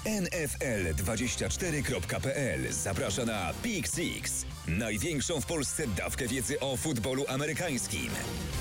NFL24.pl zaprasza na Pick Six, największą w Polsce dawkę wiedzy o futbolu amerykańskim.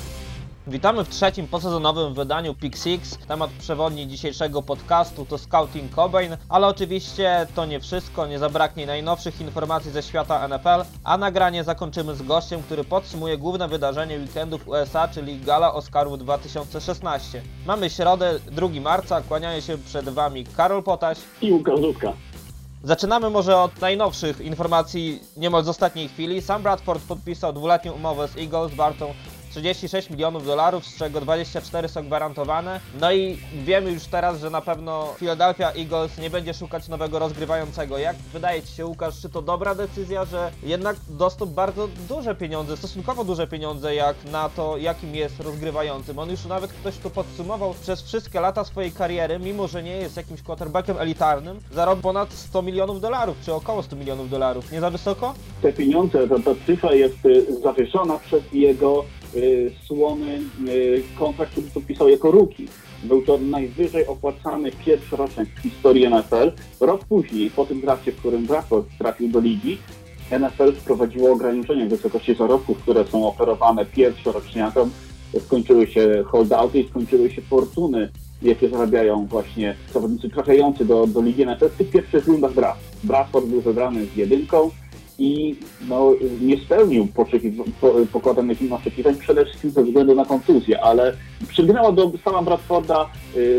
Witamy w trzecim posezonowym wydaniu Pick Six. Temat przewodni dzisiejszego podcastu to Scouting Combine, ale oczywiście to nie wszystko, nie zabraknie najnowszych informacji ze świata NFL, a nagranie zakończymy z gościem, który podsumuje główne wydarzenie weekendu w USA, czyli Gala Oscarów 2016. Mamy środę, 2 marca, kłaniają się przed Wami Karol Potaś i Łukasz Dudka. Zaczynamy może od najnowszych informacji niemal z ostatniej chwili. Sam Bradford podpisał 2-letnią umowę z Eagles wartą $36 milionów, z czego 24 są gwarantowane. No i wiemy już teraz, że na pewno Philadelphia Eagles nie będzie szukać nowego rozgrywającego. Jak wydaje Ci się, Łukasz, czy to dobra decyzja, że jednak dostał bardzo duże pieniądze, stosunkowo duże pieniądze jak na to, jakim jest rozgrywającym. On już nawet ktoś tu podsumował przez wszystkie lata swojej kariery, mimo że nie jest jakimś quarterbackiem elitarnym, zarobił ponad $100 milionów, czy około $100 milionów. Nie za wysoko? Te pieniądze, ta cyfra jest zawieszona przez jego słomy kontrakt, który podpisał jako rookie. Był to najwyżej opłacany pierwszorocznik w historii NFL. Rok później, po tym drafcie, w którym Bradford trafił do ligi, NFL wprowadziło ograniczenia w wysokości zarobków, które są oferowane pierwszoroczniakom. Skończyły się holdouty i skończyły się fortuny, jakie zarabiają właśnie zawodnicy trafiający do ligi NFL w tych pierwszych rundach draftu. Bradford był wybrany z jedynką i nie spełnił pokładanych im oczekiwań, przede wszystkim ze względu na kontuzję, ale przygnęła do sama Bradforda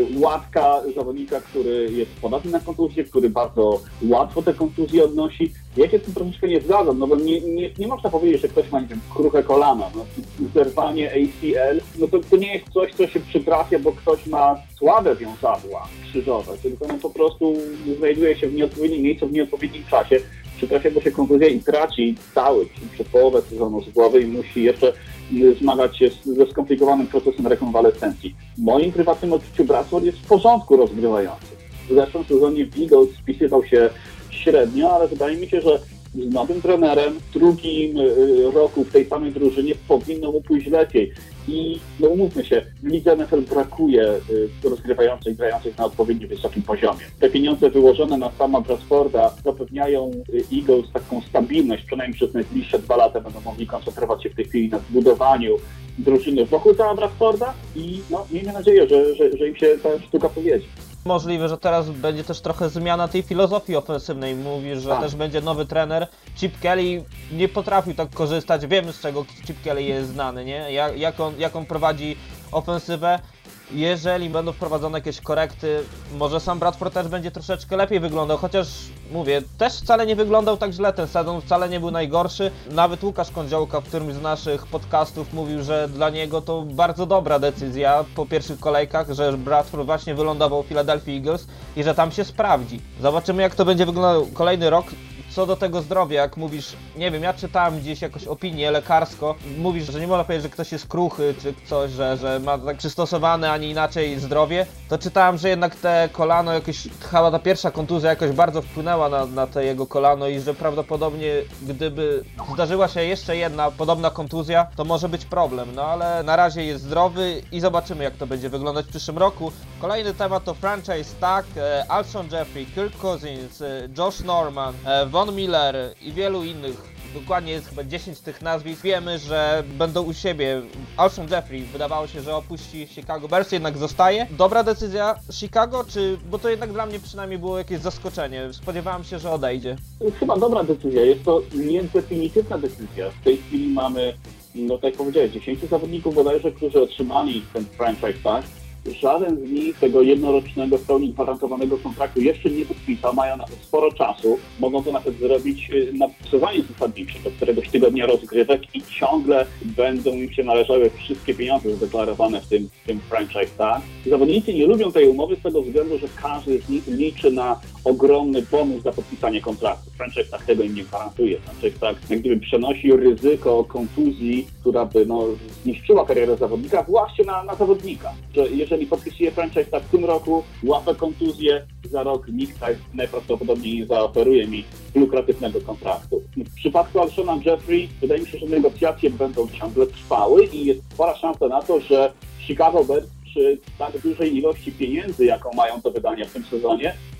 łatka zawodnika, który jest podatny na kontuzję, który bardzo łatwo te kontuzje odnosi. Ja się z tym troszeczkę nie zgadzam, bo nie można powiedzieć, że ktoś ma, nie wiem, kruche kolana. Zerwanie ACL, to nie jest coś, co się przytrafia, bo ktoś ma słabe wiązadła krzyżowe, tylko po prostu znajduje się w nieodpowiednim miejscu, w nieodpowiednim czasie. Przytrafia mu się kontuzja i traci cały przez połowę sezonu z głowy i musi jeszcze zmagać się ze skomplikowanym procesem rekonwalescencji. W moim prywatnym odczuciu Bradford jest w porządku rozgrywający. W zeszłym sezonie w Eagles spisywał się średnio, ale wydaje mi się, że z nowym trenerem w drugim roku w tej samej drużynie powinno mu pójść lepiej. I umówmy się, w lidze NFL brakuje rozgrywających, grających na odpowiednio wysokim poziomie. Te pieniądze wyłożone na sama Bradforda zapewniają Eagles taką stabilność, przynajmniej przez najbliższe 2 lata będą mogli koncentrować się w tej chwili na zbudowaniu drużyny wokół sama Bradforda i miejmy nadzieję, że im się ta sztuka powiedzie. Możliwe, że teraz będzie też trochę zmiana tej filozofii ofensywnej. Mówisz, że też będzie nowy trener. Chip Kelly nie potrafił tak korzystać. Wiemy, z czego Chip Kelly jest znany, nie? Jak on prowadzi ofensywę. Jeżeli będą wprowadzone jakieś korekty, może sam Bradford też będzie troszeczkę lepiej wyglądał, chociaż mówię, też wcale nie wyglądał tak źle ten sezon, wcale nie był najgorszy. Nawet Łukasz Kądziołka w którymś z naszych podcastów mówił, że dla niego to bardzo dobra decyzja po pierwszych kolejkach, że Bradford właśnie wylądował w Philadelphia Eagles i że tam się sprawdzi. Zobaczymy, jak to będzie wyglądał kolejny rok. Co do tego zdrowia, jak mówisz, nie wiem, ja czytałem gdzieś jakąś opinię lekarsko, mówisz, że nie można powiedzieć, że ktoś jest kruchy, czy coś, że ma tak przystosowane, a nie inaczej zdrowie, to czytałem, że jednak te kolano jakoś, chyba ta pierwsza kontuzja jakoś bardzo wpłynęła na te jego kolano i że prawdopodobnie gdyby zdarzyła się jeszcze jedna podobna kontuzja, to może być problem, ale na razie jest zdrowy i zobaczymy, jak to będzie wyglądać w przyszłym roku. Kolejny temat to franchise tag, Alshon Jeffrey, Kirk Cousins, Josh Norman, Von Miller i wielu innych, dokładnie jest chyba 10 tych nazwisk. Wiemy, że będą u siebie. Alshon Jeffrey wydawało się, że opuści Chicago Bears, jednak zostaje. Dobra decyzja Chicago, bo to jednak dla mnie przynajmniej było jakieś zaskoczenie. Spodziewałem się, że odejdzie. To jest chyba dobra decyzja, jest to niedefinitywna decyzja. W tej chwili mamy, tak jak powiedziałeś, 10 zawodników bodajże, którzy otrzymali ten franchise tag. Żaden z nich tego jednorocznego, w pełni gwarantowanego kontraktu jeszcze nie podpisał, mają na to sporo czasu, mogą to nawet zrobić na przesuwanie zasadnicze do któregoś tygodnia rozgrywek i ciągle będą im się należały wszystkie pieniądze zadeklarowane w tym franchise tag. Zawodnicy nie lubią tej umowy z tego względu, że każdy z nich liczy na ogromny bonus za podpisanie kontraktu. Franchise tag tego im nie gwarantuje. Franchise tag jak gdyby przenosi ryzyko kontuzji, która by zniszczyła karierę zawodnika właśnie na zawodnika. Że jeżeli podpisuje franchise tag w tym roku, łapę kontuzję, za rok nikt najprawdopodobniej nie zaoferuje mi lukratywnego kontraktu. W przypadku Alshona Jeffrey wydaje mi się, że negocjacje będą ciągle trwały i jest spora szansa na to, że Chicago Bears przy tak dużej ilości pieniędzy, jaką mają do wydania w tym sezonie,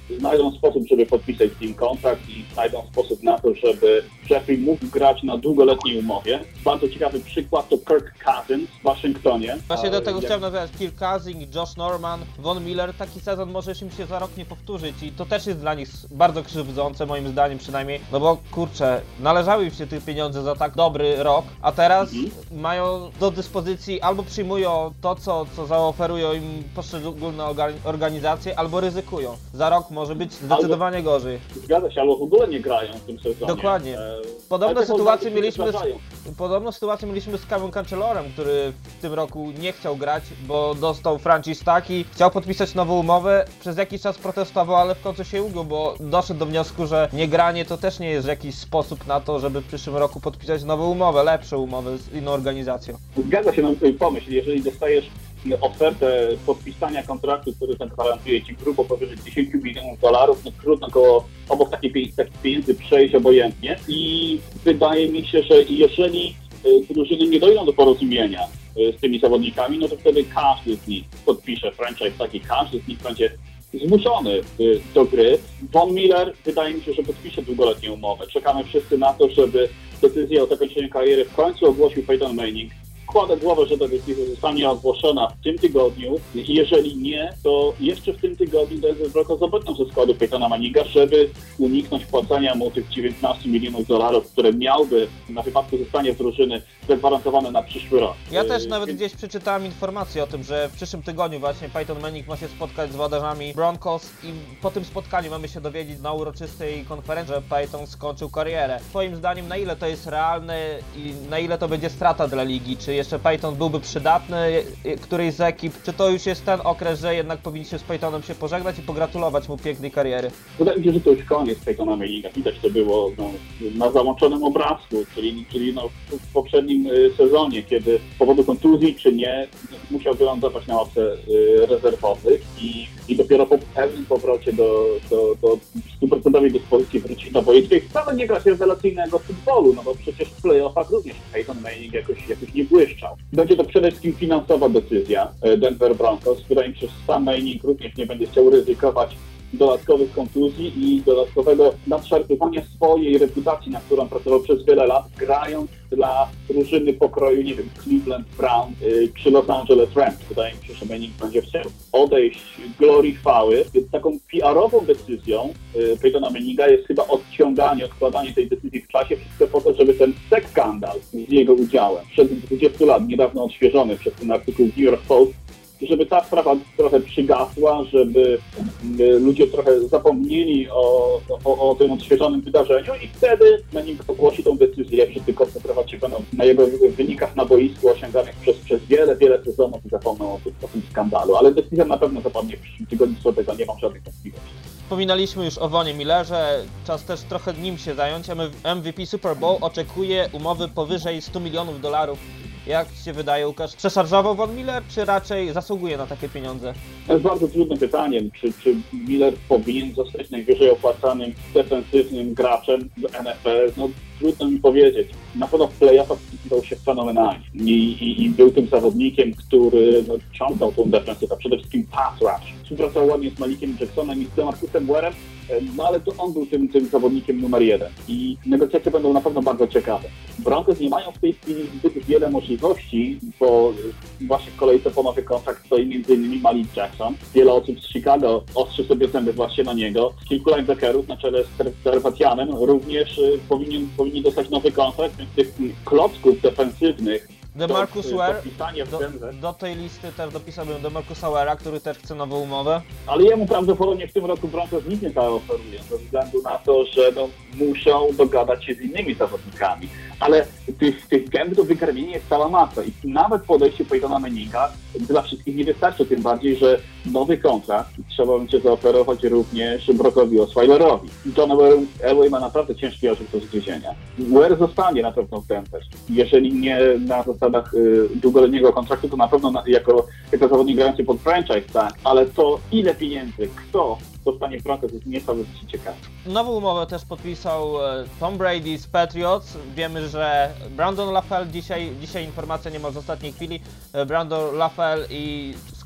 znajdą sposób, żeby podpisać z nim kontrakt i znajdą sposób na to, żeby Jeffrey mógł grać na długoletniej umowie. Bardzo ciekawy przykład to Kirk Cousins w Waszyngtonie. Właśnie do tego chciałem nawiązać. Kirk Cousins, Josh Norman, Von Miller, taki sezon może im się za rok nie powtórzyć i to też jest dla nich bardzo krzywdzące, moim zdaniem przynajmniej, no bo kurczę, należały im się te pieniądze za tak dobry rok, a teraz mają do dyspozycji albo przyjmują to, co zaoferują im poszczególne organizacje, albo ryzykują. Za rok może być zdecydowanie gorzej. Zgadza się, albo w ogóle nie grają w tym sezonie. Dokładnie. Podobną sytuację mieliśmy z Kevin Cancellorem, który w tym roku nie chciał grać, bo dostał franchise tagi, chciał podpisać nową umowę, przez jakiś czas protestował, ale w końcu się ugiął, bo doszedł do wniosku, że niegranie to też nie jest jakiś sposób na to, żeby w przyszłym roku podpisać nową umowę, lepszą umowę z inną organizacją. Zgadza się, pomyśl, jeżeli dostajesz ofertę podpisania kontraktu, który ten gwarantuje ci grubo powyżej $10 milionów, no trudno obok takich pieniędzy przejść obojętnie i wydaje mi się, że jeżeli drużyny nie dojdą do porozumienia z tymi zawodnikami, no to wtedy każdy z nich podpisze franchise taki, każdy z nich będzie zmuszony do gry. Von Miller wydaje mi się, że podpisze długoletnią umowę. Czekamy wszyscy na to, żeby decyzję o zakończeniu kariery w końcu ogłosił Peyton Manning. Kładę głowę, że ta decyzja zostanie ogłoszona w tym tygodniu. Jeżeli nie, to jeszcze w tym tygodniu Denver Broncos zdobędą ze składu Peytona Manninga, żeby uniknąć płacenia mu tych $19 milionów, które miałby na wypadku zostania z drużyny zagwarantowane na przyszły rok. Ja też nawet gdzieś przeczytałem informację o tym, że w przyszłym tygodniu właśnie Peyton Manning ma się spotkać z włodarzami Broncos i po tym spotkaniu mamy się dowiedzieć na uroczystej konferencji, że Peyton skończył karierę. Twoim zdaniem, na ile to jest realne i na ile to będzie strata dla ligi? Czy jeszcze Peyton byłby przydatny którejś z ekip? Czy to już jest ten okres, że jednak powinniśmy z Peytonem się pożegnać i pogratulować mu pięknej kariery? Wydaje mi się, że to już koniec Peytona Manninga. Widać to było na załączonym obrazku, czyli w poprzednim sezonie, kiedy z powodu kontuzji czy nie, musiał wylądować na ławce rezerwowych i dopiero po pewnym powrocie do 100% dyspozycji wrócić na boisko. Wcale nie grać rewelacyjnego futbolu, no bo przecież w playoffach również Peyton Manning jakoś nie błyszczał. Będzie to przede wszystkim finansowa decyzja Denver Broncos. Wydaje mi się, że sam Manning również nie będzie chciał ryzykować dodatkowych kontuzji i dodatkowego nadszarpywania swojej reputacji, na którą pracował przez wiele lat, grając dla drużyny pokroju, nie wiem, Cleveland Browns czy Los Angeles Rams. Wydaje mi się, że Manning będzie chciał odejść glorii chwały, więc taką PR-ową decyzją Peytona Manninga jest chyba odkładanie tej decyzji w czasie, wszystko po to, żeby ten skandal z jego udziałem przed 20 lat, niedawno odświeżony przez ten artykuł w New York Post, żeby ta sprawa trochę przygasła, żeby ludzie trochę zapomnieli o tym odświeżonym wydarzeniu i wtedy Manning ogłosi tą decyzję, wszyscy koncentrować się będą na jego wynikach na boisku osiąganych przez wiele sezonów i zapomną o tym skandalu, ale decyzja na pewno zapadnie w przyszłym tygodniu, co do tego nie mam żadnych wątpliwości. Wspominaliśmy już o Vonie Millerze, czas też trochę nim się zająć. MVP Super Bowl oczekuje umowy powyżej $100 milionów. Jak Ci się wydaje, Łukasz, przeszarżował Von Miller, czy raczej zasługuje na takie pieniądze? To jest bardzo trudnym pytaniem, czy Miller powinien zostać najwyżej opłacanym defensywnym graczem w NFL. No, trudno mi powiedzieć. Na pewno w playoffach spisywał się fenomenalnie i był tym zawodnikiem, który ciągnął tą defensywę, przede wszystkim pass rush. Współpracował ładnie z Malikiem Jacksonem i z Demarcusem Warem, no ale to on był tym zawodnikiem numer 1 i negocjacje będą na pewno bardzo ciekawe. Broncos nie mają w tej chwili zbyt wiele możliwości, bo właśnie w kolejce po nowy kontrakt stoi m.in. Malik Jackson. Wiele osób z Chicago ostrzy sobie zęby właśnie na niego. Kilku linebackerów na czele z Terwatianem również powinni dostać nowy kontrakt, więc tych klocków defensywnych DeMarcus Ware, do tej listy też dopisałbym DeMarcusa Ware'a, który też chce nową umowę. Ale jemu prawdopodobnie w tym roku Broncos nic nie zaoferuje, ze względu na to, że muszą dogadać się z innymi zawodnikami. Ale tych gęb do wykarmienia jest cała masa i nawet podejście Peytona Manninga dla wszystkich nie wystarczy, tym bardziej, że nowy kontrakt trzeba będzie zaoferować również Brockowi Osweilerowi. John Elway ma naprawdę ciężki orzech do zgryzienia. Ware zostanie na pewno w Denver. Jeżeli nie na zasadach długoletniego kontraktu, to na pewno jako zawodnik grający pod franchise, tak, ale to ile pieniędzy, kto dostanie Broncos jest niesamowicie ciekawe. Nową umowę też podpisał Tom Brady z Patriots. Wiemy, że Brandon LaFell, dzisiaj informacja niemal z ostatniej chwili, Brandon LaFell i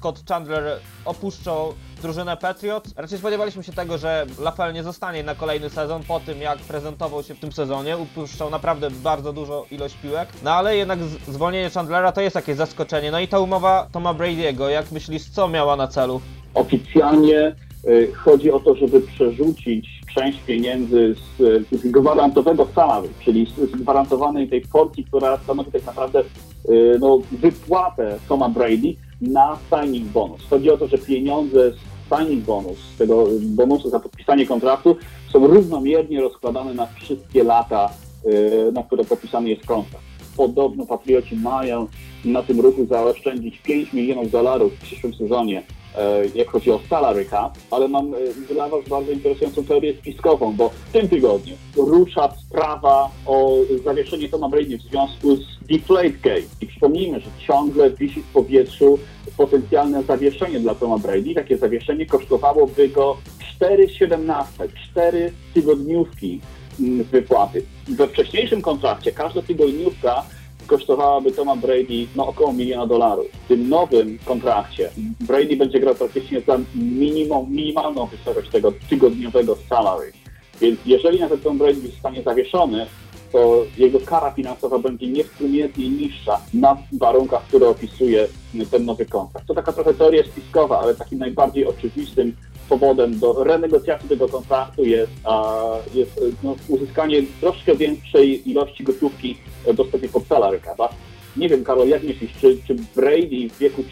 Scott Chandler opuszczą drużynę Patriots. Raczej spodziewaliśmy się tego, że LaFleur nie zostanie na kolejny sezon po tym, jak prezentował się w tym sezonie. Upuszczał naprawdę bardzo dużo ilość piłek. No ale jednak zwolnienie Chandlera to jest jakieś zaskoczenie. No i ta umowa Toma Brady'ego, jak myślisz, co miała na celu? Oficjalnie chodzi o to, żeby przerzucić część pieniędzy z gwarantowego salary, czyli z gwarantowanej tej porcji, która stanowi tak naprawdę wypłatę Toma Brady na signing bonus. Chodzi o to, że pieniądze z signing bonus, z tego bonusu za podpisanie kontraktu są równomiernie rozkładane na wszystkie lata, na które podpisany jest kontrakt. Podobno Patrioci mają na tym ruchu zaoszczędzić $5 milionów w przyszłym sezonie, jak chodzi o salary cap, ale mam dla Was bardzo interesującą teorię spiskową, bo w tym tygodniu rusza sprawa o zawieszenie Toma Brady w związku z Deflategate. I przypomnijmy, że ciągle wisi w powietrzu potencjalne zawieszenie dla Toma Brady. Takie zawieszenie kosztowałoby go 4 tygodniówki wypłaty. We wcześniejszym kontrakcie każda tygodniówka kosztowałaby Toma Brady około $1 miliona. W tym nowym kontrakcie Brady będzie grał praktycznie za minimalną wysokość tego tygodniowego salary. Więc jeżeli nawet Tom Brady zostanie zawieszony, to jego kara finansowa będzie niewspółmiernie niższa na warunkach, które opisuje ten nowy kontrakt. To taka trochę teoria spiskowa, ale takim najbardziej oczywistym powodem do renegocjacji tego kontraktu jest uzyskanie troszkę większej ilości gotówki dostępnej pod salary cap. Nie wiem, Karol, jak myślisz, czy Brady w wieku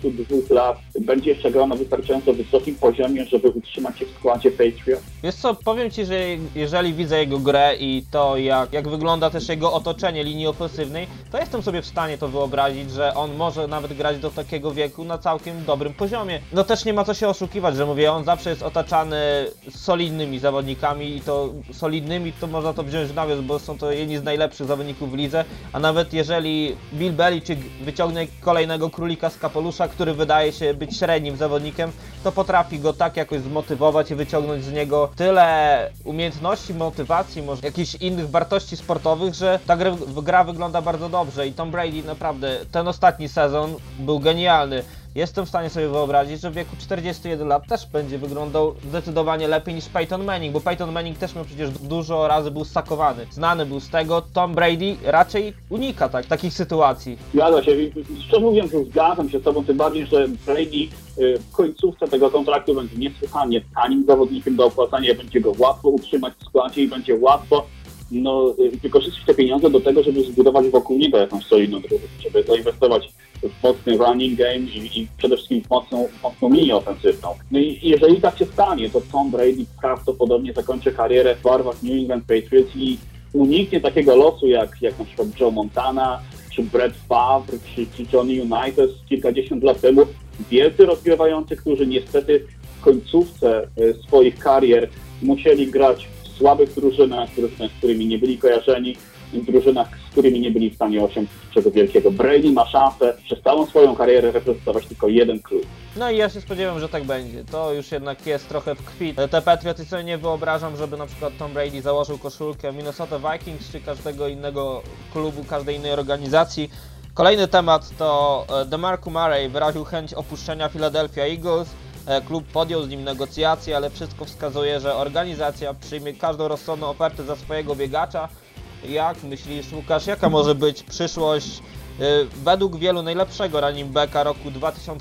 42 lat będzie jeszcze grał na wystarczająco wysokim poziomie, żeby utrzymać się w składzie Patriots? Wiesz co, powiem Ci, że jeżeli widzę jego grę i to jak wygląda też jego otoczenie linii ofensywnej, to jestem sobie w stanie to wyobrazić, że on może nawet grać do takiego wieku na całkiem dobrym poziomie. No też nie ma co się oszukiwać, że mówię, on zawsze jest otaczany solidnymi zawodnikami i to solidnymi to można to wziąć w nawias, bo są to jedni z najlepszych zawodników w lidze, a nawet jeżeli Bill Belichick wyciągnie kolejnego królika z kapelusza, który wydaje się być średnim zawodnikiem, to potrafi go tak jakoś zmotywować i wyciągnąć z niego tyle umiejętności, motywacji, może jakichś innych wartości sportowych, że ta gra wygląda bardzo dobrze i Tom Brady naprawdę ten ostatni sezon był genialny. Jestem w stanie sobie wyobrazić, że w wieku 41 lat też będzie wyglądał zdecydowanie lepiej niż Peyton Manning, bo Peyton Manning też przecież dużo razy był sakowany. Znany był z tego, Tom Brady raczej unika takich sytuacji. Zgadza się. Szczerze mówiąc, zgadzam się z Tobą, tym bardziej, że Brady w końcówce tego kontraktu będzie niesłychanie tanim zawodnikiem do opłacania, będzie go łatwo utrzymać w składzie i będzie łatwo wykorzystać te pieniądze do tego, żeby zbudować wokół niego jakąś solidną drużynę, żeby zainwestować w mocny running game i przede wszystkim w mocną linię ofensywną. No i jeżeli tak się stanie, to Tom Brady prawdopodobnie zakończy karierę w barwach New England Patriots i uniknie takiego losu jak na przykład Joe Montana, czy Brett Favre, czy Johnny Unitas kilkadziesiąt lat temu. Wielcy rozgrywający, którzy niestety w końcówce swoich karier musieli grać w słabych drużynach, z którymi nie byli kojarzeni, w drużynach, z którymi nie byli w stanie osiągnąć czego wielkiego. Brady ma szansę przez całą swoją karierę reprezentować tylko jeden klub. No i ja się spodziewam, że tak będzie. To już jednak jest trochę w krwi. Te Patrioty sobie nie wyobrażam, żeby na przykład Tom Brady założył koszulkę Minnesota Vikings czy każdego innego klubu, każdej innej organizacji. Kolejny temat to DeMarco Murray wyraził chęć opuszczenia Philadelphia Eagles. Klub podjął z nim negocjacje, ale wszystko wskazuje, że organizacja przyjmie każdą rozsądną ofertę za swojego biegacza. Jak myślisz, Łukasz, jaka może być przyszłość według wielu najlepszego running backa roku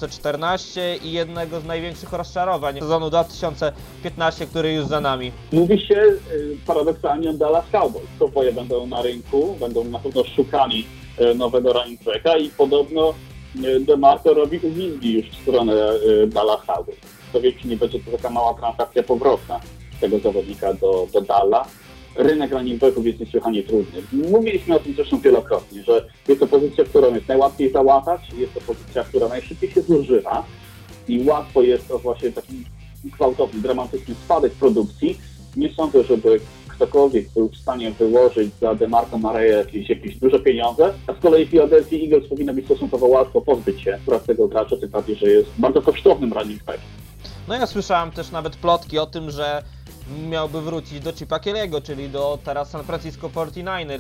2014 i jednego z największych rozczarowań sezonu 2015, który już za nami? Mówi się paradoksalnie o Dallas Cowboys. Cowboye będą na rynku, będą na pewno szukali nowego running backa i podobno DeMarco robi uwizgi już w stronę Dallas Cowboys. To wiecie, nie będzie to taka mała transakcja powrotna tego zawodnika do Dallas. Rynek running backów jest niesłychanie trudny. Mówiliśmy o tym zresztą wielokrotnie, że jest to pozycja, którą jest najłatwiej załatać, jest to pozycja, która najszybciej się zużywa i łatwo jest to właśnie taki gwałtowny, dramatyczny spadek produkcji. Nie sądzę, żeby ktokolwiek był w stanie wyłożyć za DeMarco Murraya jakieś duże pieniądze, a z kolei Philadelphia Eagles powinno być stosunkowo łatwo pozbyć się tego gracza, tym bardziej, że jest bardzo kosztownym running backiem. No ja słyszałem też nawet plotki o tym, że miałby wrócić do Chipa Kelly'ego, czyli do teraz San Francisco 49ers.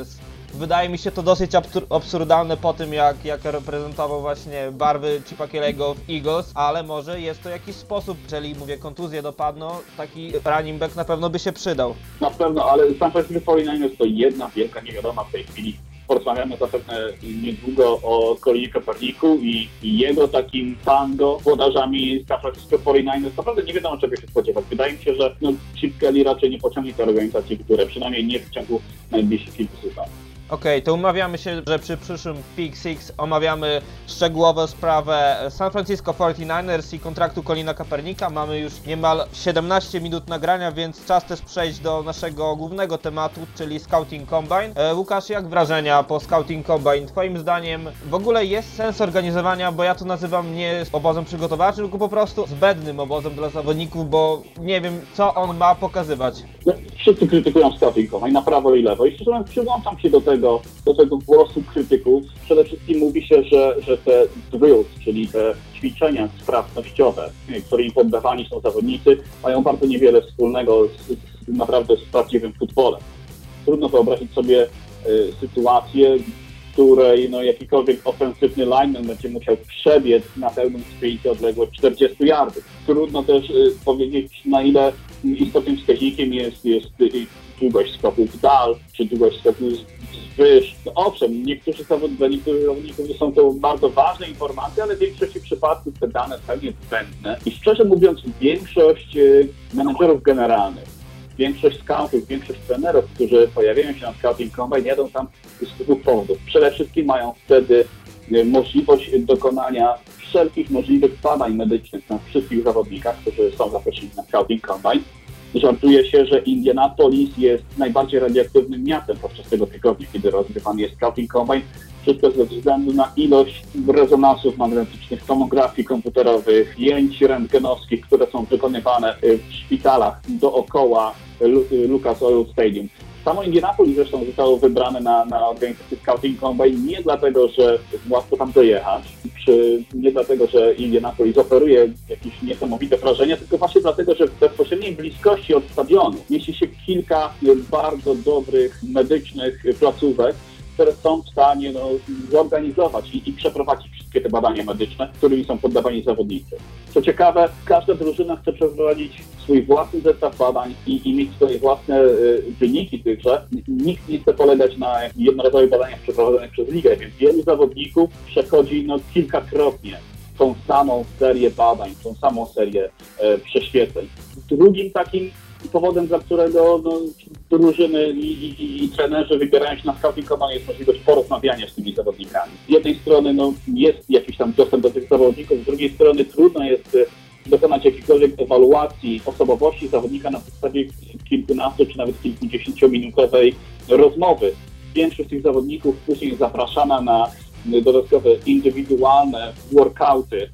wydaje mi się to dosyć absurdalne po tym, jak reprezentował właśnie barwy Chipa Kelly'ego w Eagles, ale może jest to jakiś sposób, jeżeli mówię kontuzje dopadną, taki running back na pewno by się przydał. Na pewno, ale San Francisco 49ers to jedna wielka niewiadoma w tej chwili. Porozmawiamy zapewne niedługo o Colinie Kaepernicku i jego takim tango włodarzami San Francisco 49ers. Naprawdę nie wiadomo, czego się spodziewać. Wydaje mi się, że Chip Kelly raczej nie pociągnie tej organizacji, które przynajmniej nie w ciągu najbliższych kilku sezonów. Okej, to umawiamy się, że przy przyszłym Pick Six omawiamy szczegółowo sprawę San Francisco 49ers i kontraktu Colina Kaepernicka. Mamy już niemal 17 minut nagrania, więc czas też przejść do naszego głównego tematu, czyli Scouting Combine. Łukasz, jak wrażenia po Scouting Combine? Twoim zdaniem w ogóle jest sens organizowania, bo ja to nazywam nie obozem przygotowawczym, tylko po prostu zbędnym obozem dla zawodników, bo nie wiem, co on ma pokazywać. Wszyscy krytykują Scouting Combine na prawo i lewo i szczerze mówiąc przyłączam się do tego głosu krytyków. Przede wszystkim mówi się, że te drills, czyli te ćwiczenia sprawnościowe, którymi poddawani są zawodnicy, mają bardzo niewiele wspólnego naprawdę z prawdziwym futbolem. Trudno wyobrazić sobie sytuację, w której jakikolwiek ofensywny lineman będzie musiał przebiec na pełnym sprincie odległość 40 yardów. Trudno też powiedzieć, na ile istotnym wskaźnikiem jest długość skoku w dal, czy długość skoku wzwyż. Owszem, dla niektórych zawodników są to bardzo ważne informacje, ale w większości przypadków te dane są niezbędne. I szczerze mówiąc, większość menedżerów generalnych, większość scoutów, większość trenerów, którzy pojawiają się na Scouting Combine, jadą tam z dwóch powodów. Przede wszystkim mają wtedy możliwość dokonania wszelkich możliwych badań medycznych na wszystkich zawodnikach, którzy są zaproszeni na Scouting Combine. Żartuje się, że Indianapolis jest najbardziej radioaktywnym miastem podczas tego tygodnia, kiedy rozgrywany jest Scouting Combine. Wszystko ze względu na ilość rezonansów magnetycznych, tomografii komputerowych, zdjęć rentgenowskich, które są wykonywane w szpitalach dookoła Lucas Oil Stadium. Samo Indianapolis zresztą zostało wybrane na organizację Scouting Combine nie dlatego, że łatwo tam dojechać, czy nie dlatego, że Indianapolis oferuje jakieś niesamowite wrażenia, tylko właśnie dlatego, że w bezpośredniej bliskości od stadionu mieści się kilka bardzo dobrych medycznych placówek, które są w stanie zorganizować i przeprowadzić wszystkie te badania medyczne, którymi są poddawani zawodnicy. Co ciekawe, każda drużyna chce przeprowadzić swój własny zestaw badań i mieć swoje własne wyniki tychże. Nikt nie chce polegać na jednorazowych badaniach przeprowadzonych przez ligę, więc wielu zawodników przechodzi kilkakrotnie tą samą serię badań, tą samą serię prześwietleń. Drugim takim powodem, dla którego drużyny i trenerzy wybierają się na Scouting Combine, jest możliwość porozmawiania z tymi zawodnikami. Z jednej strony jest jakiś tam dostęp do tych zawodników, z drugiej strony trudno jest dokonać jakiejkolwiek ewaluacji osobowości zawodnika na podstawie kilkunastu czy nawet kilkudziesięciominutowej rozmowy. Większość tych zawodników później jest zapraszana na dodatkowe indywidualne workouty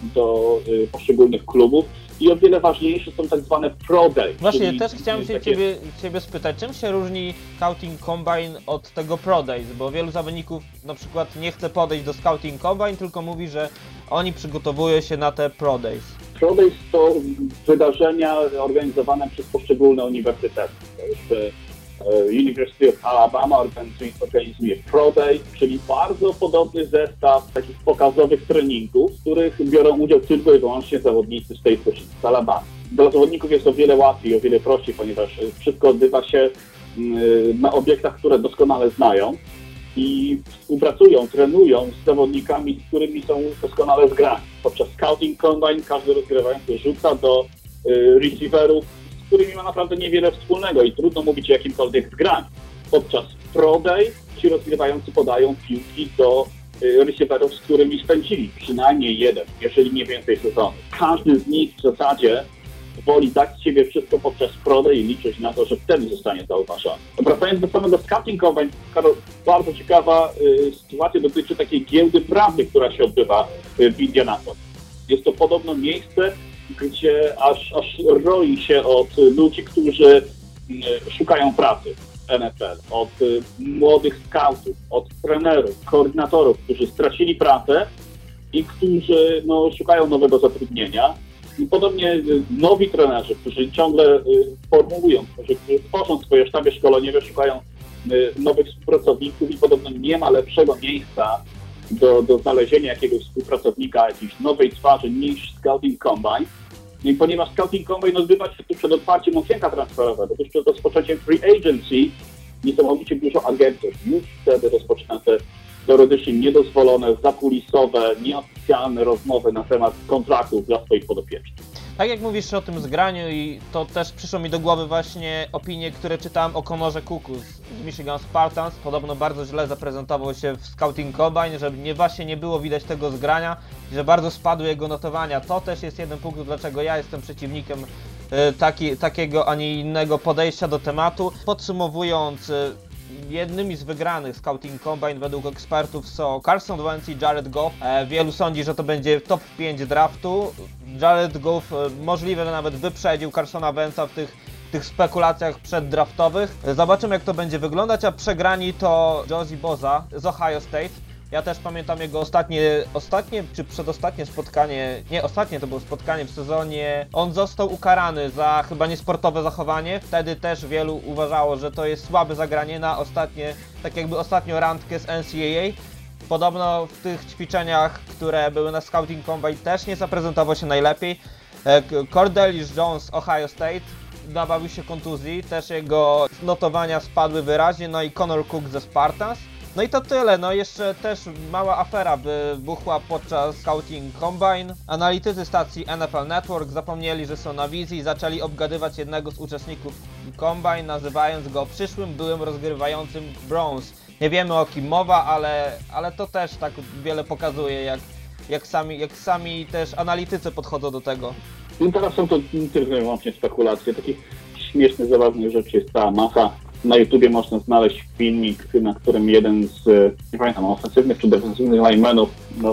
do poszczególnych klubów. I o wiele ważniejsze są tak zwane pro day. Właśnie, też chciałem się ciebie spytać, czym się różni Scouting Combine od tego Pro Days, bo wielu zawodników na przykład nie chce podejść do Scouting Combine, tylko mówi, że oni przygotowują się na te Pro Days. Pro Days to wydarzenia organizowane przez poszczególne uniwersytety. University of Alabama organizuje Pro Day, czyli bardzo podobny zestaw takich pokazowych treningów, w których biorą udział tylko i wyłącznie zawodnicy z tej drużyny, z Alabama. Dla zawodników jest o wiele łatwiej, o wiele prościej, ponieważ wszystko odbywa się na obiektach, które doskonale znają i współpracują, trenują z zawodnikami, z którymi są doskonale zgrani. Podczas Scouting Combine każdy rozgrywający rzuca do receiverów, z którymi ma naprawdę niewiele wspólnego i trudno mówić o jakimkolwiek zgraniu. Podczas Pro Day ci rozgrywający podają piłki do receiverów, z którymi spędzili przynajmniej jeden, jeżeli nie więcej sezonów. Każdy z nich w zasadzie woli dać z siebie wszystko podczas Pro Day i liczyć na to, że wtedy zostanie zauważony. Wracając do samego Scouting Combine, bardzo ciekawa sytuacja dotyczy takiej giełdy prawdy, która się odbywa w Indianapolis. Jest to podobno miejsce, gdzie aż roi się od ludzi, którzy szukają pracy w NFL, od młodych scoutów, od trenerów, koordynatorów, którzy stracili pracę i którzy szukają nowego zatrudnienia. I podobnie nowi trenerzy, którzy ciągle formułują, którzy tworzą swoje sztaby szkoleniowe, szukają nowych współpracowników i podobno nie ma lepszego miejsca do znalezienia jakiegoś współpracownika, jakiejś nowej twarzy niż Scouting Combine. No i ponieważ Scouting Combine odbywa się tu przed otwarciem okienka transferowego, tuż przed rozpoczęciem free agency, niesamowicie dużo agentów już wtedy rozpoczyna te teoretycznie niedozwolone, zakulisowe, nieoficjalne rozmowy na temat kontraktów dla swoich podopiecznych. Tak jak mówisz o tym zgraniu i to też przyszło mi do głowy właśnie opinie, które czytałem o Connorze Cooku z Michigan Spartans. Podobno bardzo źle zaprezentował się w Scouting Combine, że nie było widać tego zgrania i że bardzo spadły jego notowania. To też jest jeden punkt, dlaczego ja jestem przeciwnikiem takiego, a nie innego podejścia do tematu. Podsumowując, jednymi z wygranych Scouting Combine według ekspertów są Carson Wentz i Jared Goff. Wielu sądzi, że to będzie top 5 draftu. Jared Goff możliwe, że nawet wyprzedził Carsona Wentza w tych spekulacjach przeddraftowych. Zobaczymy, jak to będzie wyglądać, a przegrani to Josie Boza z Ohio State. Ja też pamiętam jego ostatnie czy przedostatnie spotkanie, nie, ostatnie to było spotkanie w sezonie. On został ukarany za chyba niesportowe zachowanie. Wtedy też wielu uważało, że to jest słabe zagranie na ostatnią randkę z NCAA. Podobno w tych ćwiczeniach, które były na Scouting Combine, też nie zaprezentował się najlepiej. Cordelius Jones z Ohio State nabawił się kontuzji, też jego notowania spadły wyraźnie, no i Connor Cook ze Spartans. No i to tyle, no jeszcze też mała afera wybuchła podczas Scouting Combine. Analitycy stacji NFL Network zapomnieli, że są na wizji i zaczęli obgadywać jednego z uczestników Combine, nazywając go przyszłym byłym rozgrywającym Browns. Nie wiemy, o kim mowa, ale to też tak wiele pokazuje, jak sami też analitycy podchodzą do tego. No teraz są to tylko i wyłącznie spekulacje. Takich śmiesznych, zabawnych rzeczy jest cała masa. Na YouTubie można znaleźć filmik, na którym jeden z, nie pamiętam, ofensywnych czy defensywnych linemenów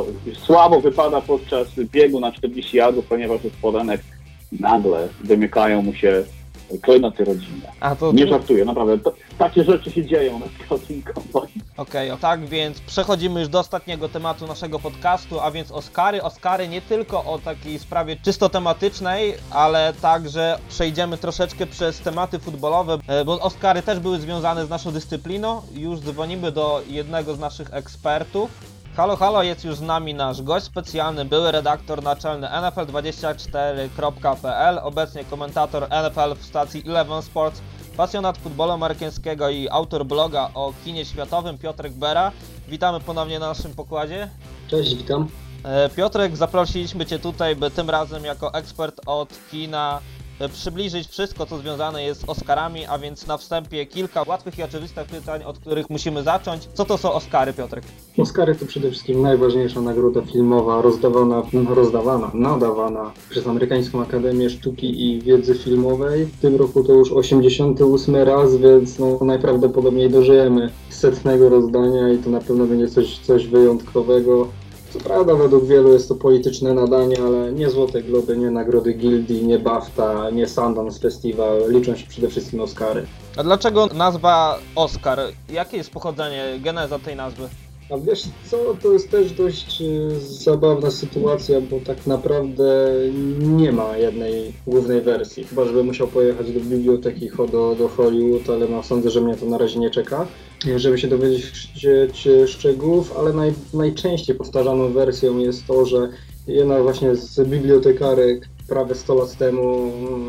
słabo wypada podczas biegu na 40 yardów, ponieważ z podanek nagle wymykają mu się klejnoty rodzinne. Nie żartuję, naprawdę. Takie rzeczy się dzieją na Scouting Combine. Okej, tak więc przechodzimy już do ostatniego tematu naszego podcastu, a więc Oscary. Oscary nie tylko o takiej sprawie czysto tematycznej, ale także przejdziemy troszeczkę przez tematy futbolowe, bo Oscary też były związane z naszą dyscypliną. Już dzwonimy do jednego z naszych ekspertów. Halo, halo, jest już z nami nasz gość specjalny, były redaktor naczelny NFL24.pl, obecnie komentator NFL w stacji Eleven Sports, pasjonat futbolu amerykańskiego i autor bloga o kinie światowym, Piotrek Bera. Witamy ponownie na naszym pokładzie. Cześć, witam. Piotrek, zaprosiliśmy Cię tutaj, by tym razem jako ekspert od kina przybliżyć wszystko, co związane jest z Oscarami, a więc na wstępie kilka łatwych i oczywistych pytań, od których musimy zacząć. Co to są Oscary, Piotrek? Oscary to przede wszystkim najważniejsza nagroda filmowa nadawana przez Amerykańską Akademię Sztuki i Wiedzy Filmowej. W tym roku to już 88 raz, więc najprawdopodobniej dożyjemy 100. rozdania i to na pewno będzie coś wyjątkowego. Co prawda według wielu jest to polityczne nadanie, ale nie Złote Globy, nie Nagrody Gildii, nie BAFTA, nie Sundance Festival, liczą się przede wszystkim Oscary. A dlaczego nazwa Oscar? Jakie jest pochodzenie, geneza tej nazwy? A wiesz co, to jest też dość zabawna sytuacja, bo tak naprawdę nie ma jednej głównej wersji. Chyba, żeby musiał pojechać do biblioteki do Hollywood, ale sądzę, że mnie to na razie nie czeka, żeby się dowiedzieć szczegółów, ale najczęściej powtarzaną wersją jest to, że jedna właśnie z bibliotekarek prawie 100 lat temu,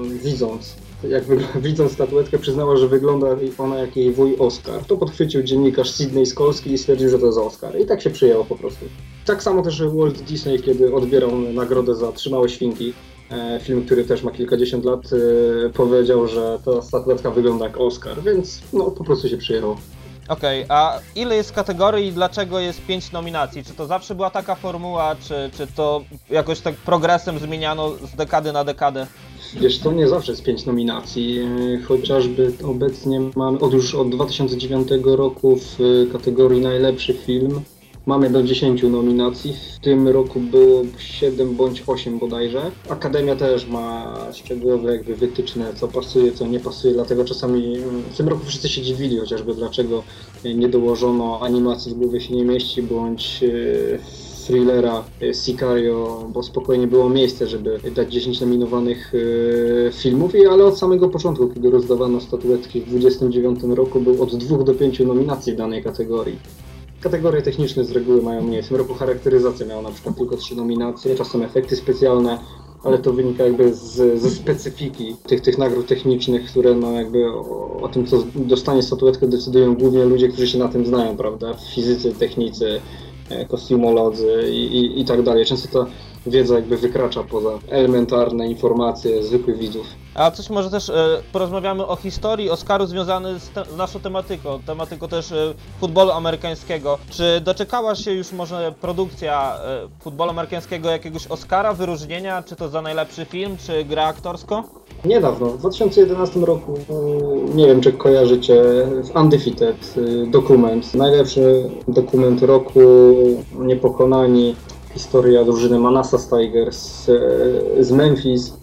widząc statuetkę, przyznała, że wygląda ona jak jej wuj Oscar. To podchwycił dziennikarz Sydney Skolski i stwierdził, że to jest Oscar. I tak się przyjęło po prostu. Tak samo też Walt Disney, kiedy odbierał nagrodę za Trzy małe świnki, film, który też ma kilkadziesiąt lat, powiedział, że ta statuetka wygląda jak Oscar, więc po prostu się przyjęło. Okej, a ile jest kategorii i dlaczego jest 5 nominacji? Czy to zawsze była taka formuła, czy to jakoś tak progresem zmieniano z dekady na dekadę? Wiesz, to nie zawsze jest 5 nominacji, chociażby obecnie mamy od 2009 roku w kategorii najlepszy film mamy do 10 nominacji, w tym roku było 7 bądź 8 bodajże. Akademia też ma szczegółowe wytyczne, co pasuje, co nie pasuje, dlatego czasami w tym roku wszyscy się dziwili chociażby dlaczego nie dołożono animacji z głowy się nie mieści, bądź thrillera Sicario, bo spokojnie było miejsce, żeby dać 10 nominowanych filmów, ale od samego początku, kiedy rozdawano statuetki w 1929 roku, był od 2 do 5 nominacji w danej kategorii. Kategorie techniczne z reguły mają mniej. W tym roku charakteryzacja miała na przykład tylko 3 nominacje, czasem efekty specjalne, ale to wynika jakby ze specyfiki tych nagród technicznych, które no jakby o tym, co dostanie statuetkę, decydują głównie ludzie, którzy się na tym znają, prawda? Fizycy, technicy, kostiumolodzy i tak dalej. Często ta wiedza jakby wykracza poza elementarne informacje zwykłych widzów. A coś może też porozmawiamy o historii Oscaru związany z naszą tematyką też futbolu amerykańskiego. Czy doczekała się już może produkcja futbolu amerykańskiego jakiegoś Oscara, wyróżnienia, czy to za najlepszy film, czy grę aktorską? Niedawno, w 2011 roku, nie wiem czy kojarzycie, w Undefeated dokument, najlepszy dokument roku, Niepokonani, historia drużyny Manassas Tigers z Memphis,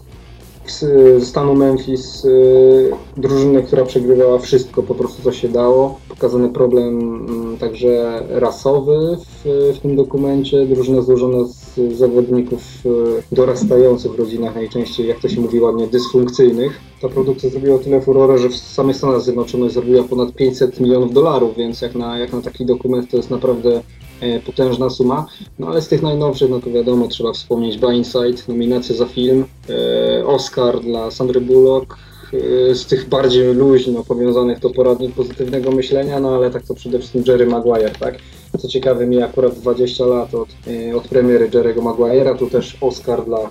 z stanu Memphis, drużyny, która przegrywała wszystko po prostu co się dało. Pokazany problem także rasowy w tym dokumencie. Drużyna złożona z zawodników dorastających w rodzinach, najczęściej, jak to się mówi ładnie, dysfunkcyjnych. Ta produkcja zrobiła tyle furorę, że w samych Stanach Zjednoczonych zarobiła ponad $500 milionów, więc jak na taki dokument to jest naprawdę potężna suma. No ale z tych najnowszych, no to wiadomo, trzeba wspomnieć Blindside, nominację za film, Oscar dla Sandry Bullock, z tych bardziej luźno powiązanych to poradnik pozytywnego myślenia, no ale tak to przede wszystkim Jerry Maguire, tak? Co ciekawe, mi akurat 20 lat od premiery Jerry'ego Maguire'a, tu też Oscar dla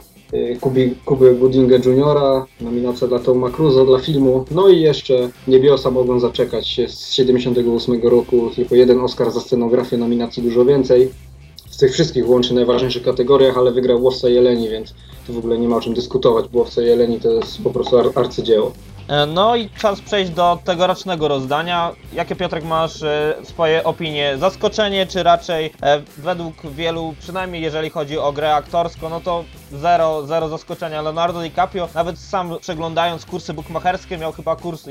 Cuby Goodinga Jr., nominacja dla Toma Cruise'a dla filmu, no i jeszcze Niebiosa mogą zaczekać z 78 roku, tylko jeden Oscar za scenografię, nominacji dużo więcej. Z tych wszystkich łączy najważniejszych kategoriach, ale wygrał Łowca Jeleni, więc tu w ogóle nie ma o czym dyskutować, bo Łowca Jeleni to jest po prostu arcydzieło. No i czas przejść do tegorocznego rozdania. Jakie, Piotrek, masz swoje opinie? Zaskoczenie, czy raczej według wielu, przynajmniej jeżeli chodzi o grę aktorską, no to zero zaskoczenia. Leonardo DiCaprio, nawet sam przeglądając kursy bukmacherskie, miał chyba kurs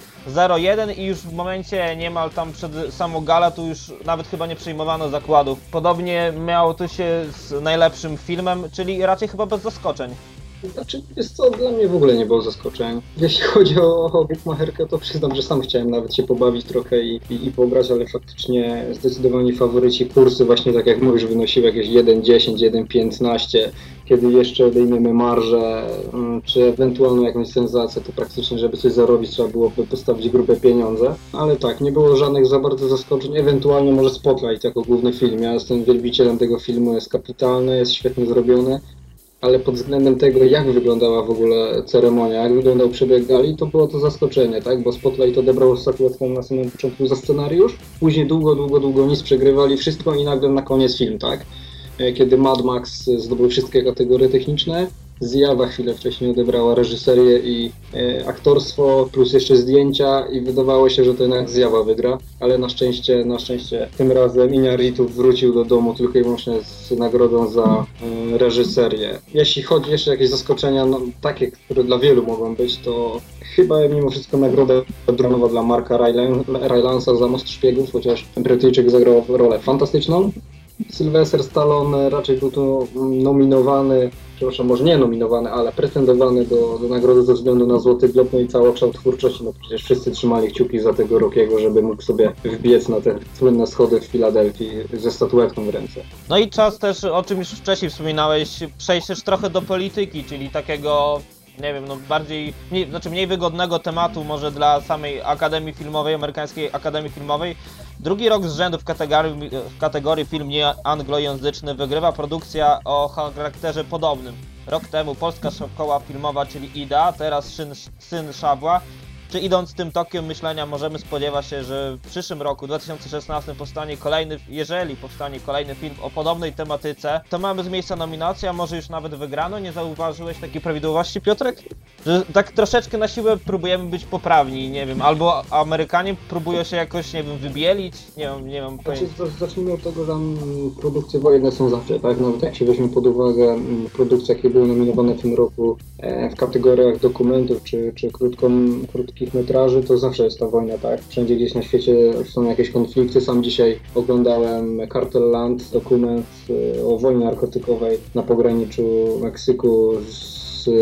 1,01 i już w momencie niemal tam przed samą galę tu już nawet chyba nie przyjmowano zakładów. Podobnie miało to się z najlepszym filmem, czyli raczej chyba bez zaskoczeń. Znaczy, jest co, dla mnie w ogóle nie było zaskoczeń. Jeśli chodzi o bukmacherkę, to przyznam, że sam chciałem nawet się pobawić trochę i pograć, ale faktycznie zdecydowanie faworyci kursy, właśnie tak jak mówisz, wynosiły jakieś 1,10, 1,15, kiedy jeszcze odejmiemy marżę, czy ewentualną jakąś sensację, to praktycznie, żeby coś zarobić, trzeba było postawić grube pieniądze. Ale tak, nie było żadnych za bardzo zaskoczeń, ewentualnie może Spotlight jako główny film. Ja jestem wielbicielem tego filmu, jest kapitalny, jest świetnie zrobiony. Ale pod względem tego, jak wyglądała w ogóle ceremonia, jak wyglądał przebieg gali, to było to zaskoczenie, tak? Bo Spotlight odebrał statuetkę na samym początku za scenariusz, później długo nic przegrywali wszystko i nagle na koniec film, tak? Kiedy Mad Max zdobył wszystkie kategorie techniczne, Zjawa chwilę wcześniej odebrała reżyserię i aktorstwo, plus jeszcze zdjęcia i wydawało się, że to jednak Zjawa wygra, ale na szczęście tym razem Iñárritu wrócił do domu tylko i wyłącznie z nagrodą za reżyserię. Jeśli chodzi jeszcze o jakieś zaskoczenia, no, takie, które dla wielu mogą być, to chyba mimo wszystko nagroda dronowa dla Marka Rylansa za Most Szpiegów, chociaż Brytyjczyk zagrał rolę fantastyczną. Sylwester Stallone raczej był tu nominowany, przepraszam, może nie nominowany, ale pretendowany do nagrody ze względu na Złoty Glob, no i całokształt twórczości, no przecież wszyscy trzymali kciuki za tego Rockiego, żeby mógł sobie wbiec na te słynne schody w Filadelfii ze statuetką w ręce. No i czas też, o czym już wcześniej wspominałeś, przejść też trochę do polityki, czyli takiego, nie wiem, no mniej wygodnego tematu może dla samej Akademii Filmowej, Amerykańskiej Akademii Filmowej. Drugi rok z rzędu w kategorii film nieanglojęzyczny wygrywa produkcja o charakterze podobnym. Rok temu polska szkoła filmowa, czyli IDA, teraz Syn Szabła. Czy idąc tym tokiem myślenia możemy spodziewać się, że w przyszłym roku, 2016, jeżeli powstanie kolejny film o podobnej tematyce, to mamy z miejsca nominację, a może już nawet wygrano? Nie zauważyłeś takiej prawidłowości, Piotrek? Że tak troszeczkę na siłę próbujemy być poprawni, nie wiem, albo Amerykanie próbują się jakoś, nie wiem, wybielić, nie wiem pojęcia. Zacznijmy od tego, że tam produkcje wojenne są zawsze, tak? Nawet jak się weźmie pod uwagę produkcje, jakie były nominowane w tym roku w kategoriach dokumentów czy krótki krótkich metraży, to zawsze jest ta wojna, tak? Wszędzie gdzieś na świecie są jakieś konflikty. Sam dzisiaj oglądałem Cartel Land, dokument o wojnie narkotykowej na pograniczu Meksyku z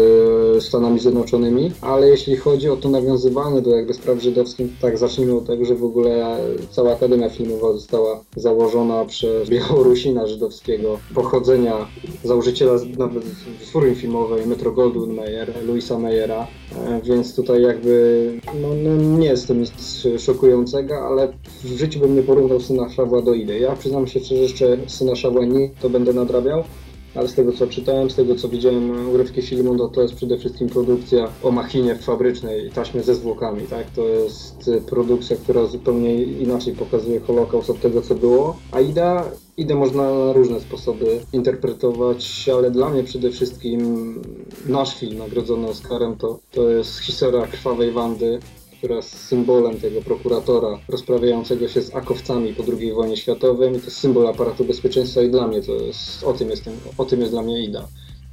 Stanami Zjednoczonymi, ale jeśli chodzi o to nawiązywanie do jakby spraw żydowskich, to tak, zacznijmy od tego, że w ogóle cała Akademia Filmowa została założona przez Białorusina żydowskiego pochodzenia, założyciela nawet firmy filmowej Metro Goldwyn Mayer, Louisa Mayera, więc tutaj jakby nie jest to nic szokującego, ale w życiu bym nie porównał Syna Szawła do Idy. Ja przyznam się szczerze, że jeszcze Syna Szawła nie, to będę nadrabiał, ale z tego co czytałem, z tego co widziałem urywki filmu, to jest przede wszystkim produkcja o machinie fabrycznej, taśmy ze zwłokami, tak? To jest produkcja, która zupełnie inaczej pokazuje Holokaust od tego co było. A Idę można na różne sposoby interpretować, ale dla mnie przede wszystkim nasz film nagrodzony Oscarem to jest historia Krwawej Wandy, która jest symbolem tego prokuratora rozprawiającego się z akowcami po II wojnie światowej i to jest symbol aparatu bezpieczeństwa i dla mnie to jest, o tym jest dla mnie Ida.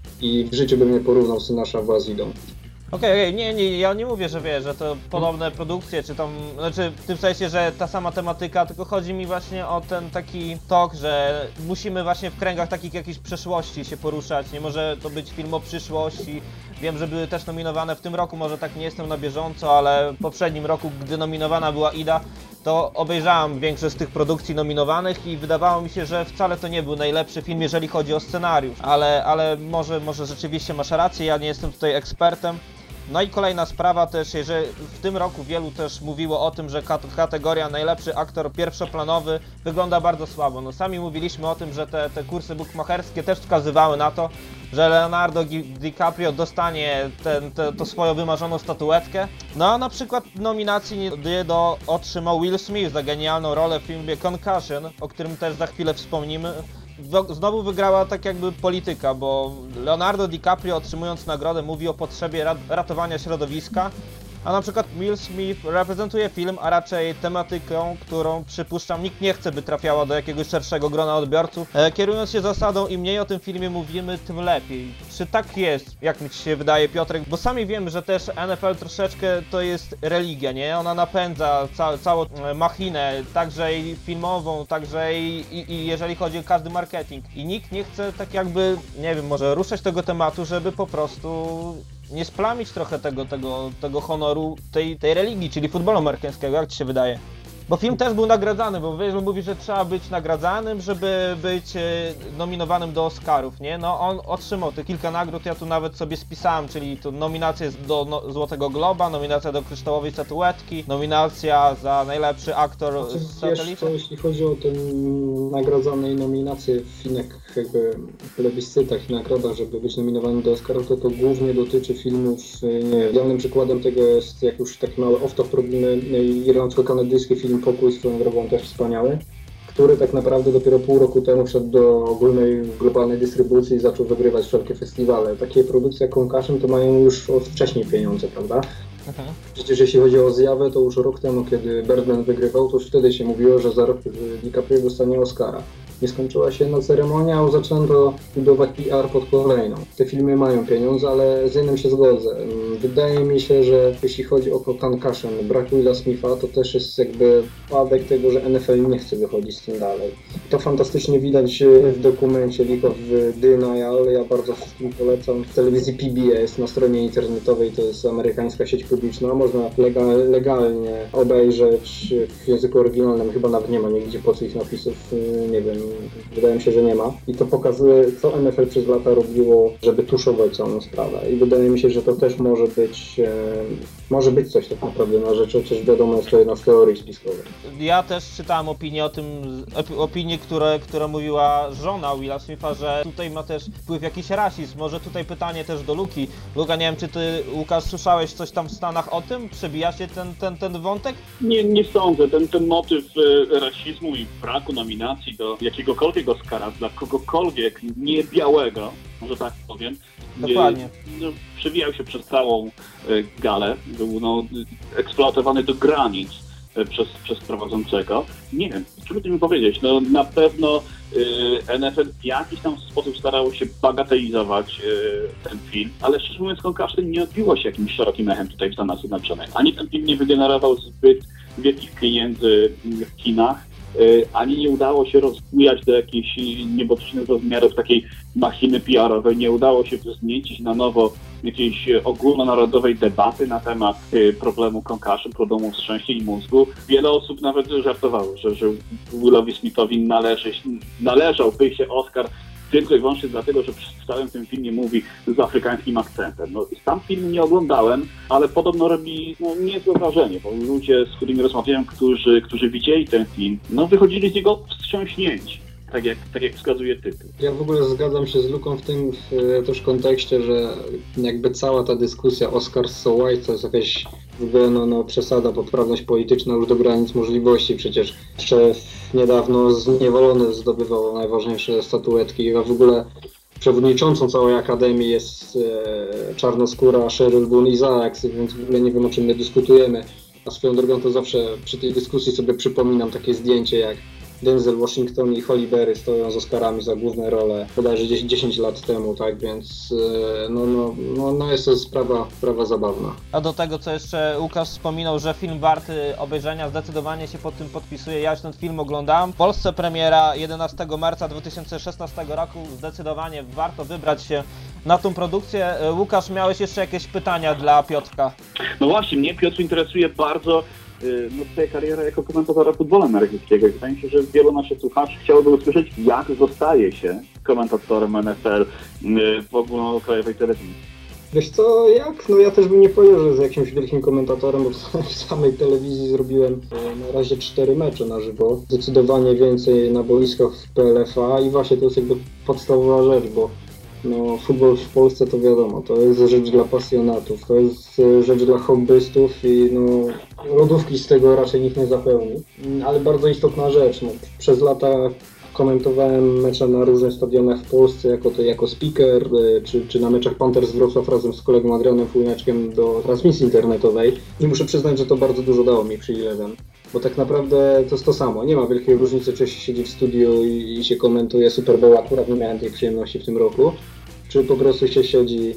I w życiu bym nie porównał Syna Szawła z Idą. Okej, nie, ja nie mówię, że wiesz, że to podobne produkcje, czy tam, znaczy w tym sensie, że ta sama tematyka, tylko chodzi mi właśnie o ten taki tok, że musimy właśnie w kręgach takich jakiejś przeszłości się poruszać, nie może to być film o przyszłości. Wiem, że były też nominowane w tym roku, może tak nie jestem na bieżąco, ale w poprzednim roku, gdy nominowana była Ida, to obejrzałem większość z tych produkcji nominowanych i wydawało mi się, że wcale to nie był najlepszy film, jeżeli chodzi o scenariusz, ale może rzeczywiście masz rację, ja nie jestem tutaj ekspertem. No i kolejna sprawa też, że w tym roku wielu też mówiło o tym, że kategoria najlepszy aktor pierwszoplanowy wygląda bardzo słabo. No sami mówiliśmy o tym, że te kursy bukmacherskie też wskazywały na to, że Leonardo DiCaprio dostanie to swoją wymarzoną statuetkę. No a na przykład nominacji otrzymał Will Smith za genialną rolę w filmie Concussion, o którym też za chwilę wspomnimy. Znowu wygrała tak jakby polityka, bo Leonardo DiCaprio otrzymując nagrodę mówi o potrzebie ratowania środowiska, a na przykład Will Smith reprezentuje film, a raczej tematyką, którą przypuszczam nikt nie chce, by trafiała do jakiegoś szerszego grona odbiorców. Kierując się zasadą im mniej o tym filmie mówimy, tym lepiej. Czy tak jest, jak mi się wydaje, Piotrek? Bo sami wiemy, że też NFL troszeczkę to jest religia, nie? Ona napędza całą machinę, także i filmową, także i jeżeli chodzi o każdy marketing. I nikt nie chce tak jakby, nie wiem, może ruszać tego tematu, żeby po prostu nie splamić trochę tego honoru tej religii, czyli futbolu amerykańskiego, jak ci się wydaje? Bo film też był nagradzany, bo wiesz, mówi, że trzeba być nagradzanym, żeby być nominowanym do Oscarów, nie? No on otrzymał te kilka nagród, ja tu nawet sobie spisałem, czyli tu nominacje do Złotego Globa, nominacja do Kryształowej Statuetki, nominacja za najlepszy aktor z satelity. Jeśli chodzi o te nagradzane i nominacje w filmach, jakby plebiscytach i nagrodach, żeby być nominowany do Oscarów, to głównie dotyczy filmów, idealnym przykładem tego jest, jak już taki mały off-top robimy, irlandzko-kanadyjski film Pokój, swoją drogą też wspaniały, który tak naprawdę dopiero pół roku temu wszedł do ogólnej, globalnej dystrybucji i zaczął wygrywać wszelkie festiwale. Takie produkcje jak Concussion to mają już od wcześniej pieniądze, prawda? Przecież jeśli chodzi o zjawę, to już rok temu, kiedy Birdman wygrywał, to już wtedy się mówiło, że za rok DiCaprio dostanie Oscara. Nie skończyła się jedna ceremonia, a zaczęto budować PR pod kolejną. Te filmy mają pieniądze, ale z jednym się zgodzę. Wydaje mi się, że jeśli chodzi o Concussion, brak Willa Smitha, to też jest jakby spadek tego, że NFL nie chce wychodzić z tym dalej. To fantastycznie widać w dokumencie League of Denial. Ja bardzo wszystkim polecam. W telewizji PBS na stronie internetowej, to jest amerykańska sieć publiczna, można legalnie obejrzeć w języku oryginalnym, chyba nawet nie ma nigdzie polskich napisów, nie wiem, wydaje mi się, że nie ma. I to pokazuje, co NFL przez lata robiło, żeby tuszować całą sprawę. I wydaje mi się, że to też może być coś tak naprawdę na rzecz, chociaż wiadomo, jest to jedna z teorii spiskowych. Ja też czytałem opinię o tym, która mówiła żona Willa Smitha, że tutaj ma też wpływ jakiś rasizm. Może tutaj pytanie też do Luki. Luka, nie wiem, czy ty, Łukasz, słyszałeś coś tam w Stanach o tym? Przebija się ten wątek? Nie sądzę. Ten motyw rasizmu i braku nominacji do jakiegokolwiek Oscara dla kogokolwiek nie białego, może tak powiem, Dokładnie. Przewijał się przez całą galę, był eksploatowany do granic przez prowadzącego. Nie wiem, trudno mi powiedzieć. Na pewno NFL w jakiś tam sposób starało się bagatelizować ten film, ale szczerze mówiąc Concussion nie odbiło się jakimś szerokim echem tutaj w Stanach Zjednoczonych. Ani ten film nie wygenerował zbyt wielkich pieniędzy w kinach, ani nie udało się rozbujać do jakichś niebocznych rozmiarów takiej machiny PR-owej, nie udało się wzniecić na nowo jakiejś ogólnonarodowej debaty na temat problemu concussion, problemu wstrząsień mózgu. Wiele osób nawet żartowało, że Willowi Smithowi należałby się Oscar tylko i wyłącznie dlatego, że w całym tym filmie mówi z afrykańskim akcentem. No, sam film nie oglądałem, ale podobno robi niezłe wrażenie, bo ludzie, z którymi rozmawiałem, którzy widzieli ten film, wychodzili z niego wstrząśnięci. Tak jak wskazuje tytuł. Ja w ogóle zgadzam się z Luką w tym też kontekście, że jakby cała ta dyskusja Oscar so white to jest jakaś w ogóle przesada, poprawność polityczna już do granic możliwości. Przecież jeszcze niedawno Zniewolony zdobywał najważniejsze statuetki, a w ogóle przewodniczącą całej Akademii jest czarnoskóra Sheryl Boone Isaacs, więc w ogóle nie wiem, o czym my dyskutujemy. A swoją drogą to zawsze przy tej dyskusji sobie przypominam takie zdjęcie, jak Denzel Washington i Halle Berry stoją z Oscarami za główne role bodajże 10 lat temu, tak, więc jest to sprawa zabawna. A do tego, co jeszcze Łukasz wspominał, że film warty obejrzenia, zdecydowanie się pod tym podpisuję. Ja już ten film oglądałem. W Polsce premiera 11 marca 2016 roku. Zdecydowanie warto wybrać się na tą produkcję. Łukasz, miałeś jeszcze jakieś pytania dla Piotrka? No właśnie, mnie Piotr interesuje bardzo twoja kariera jako komentatora futbolu amerykańskiego. Wydaje mi się, że wielu naszych słuchaczy chciałoby usłyszeć, jak zostaje się komentatorem NFL w ogólnokrajowej telewizji. Wiesz co, jak? Ja też bym nie powiedział, że z jakimś wielkim komentatorem, bo w samej telewizji zrobiłem na razie 4 mecze na żywo. Zdecydowanie więcej na boiskach w PLFA i właśnie to jest jakby podstawowa rzecz, bo futbol w Polsce to wiadomo, to jest rzecz dla pasjonatów, to jest rzecz dla hobbystów i lodówki z tego raczej nikt nie zapełni. Ale bardzo istotna rzecz, przez lata komentowałem mecze na różnych stadionach w Polsce jako speaker, czy na meczach Panthers Wrocław razem z kolegą Adrianem Fujnaczkiem do transmisji internetowej i muszę przyznać, że to bardzo dużo dało mi przylewem. Bo tak naprawdę to jest to samo. Nie ma wielkiej różnicy, czy się siedzi w studiu i się komentuje Super Bowl, akurat nie miałem tej przyjemności w tym roku, czy po prostu się siedzi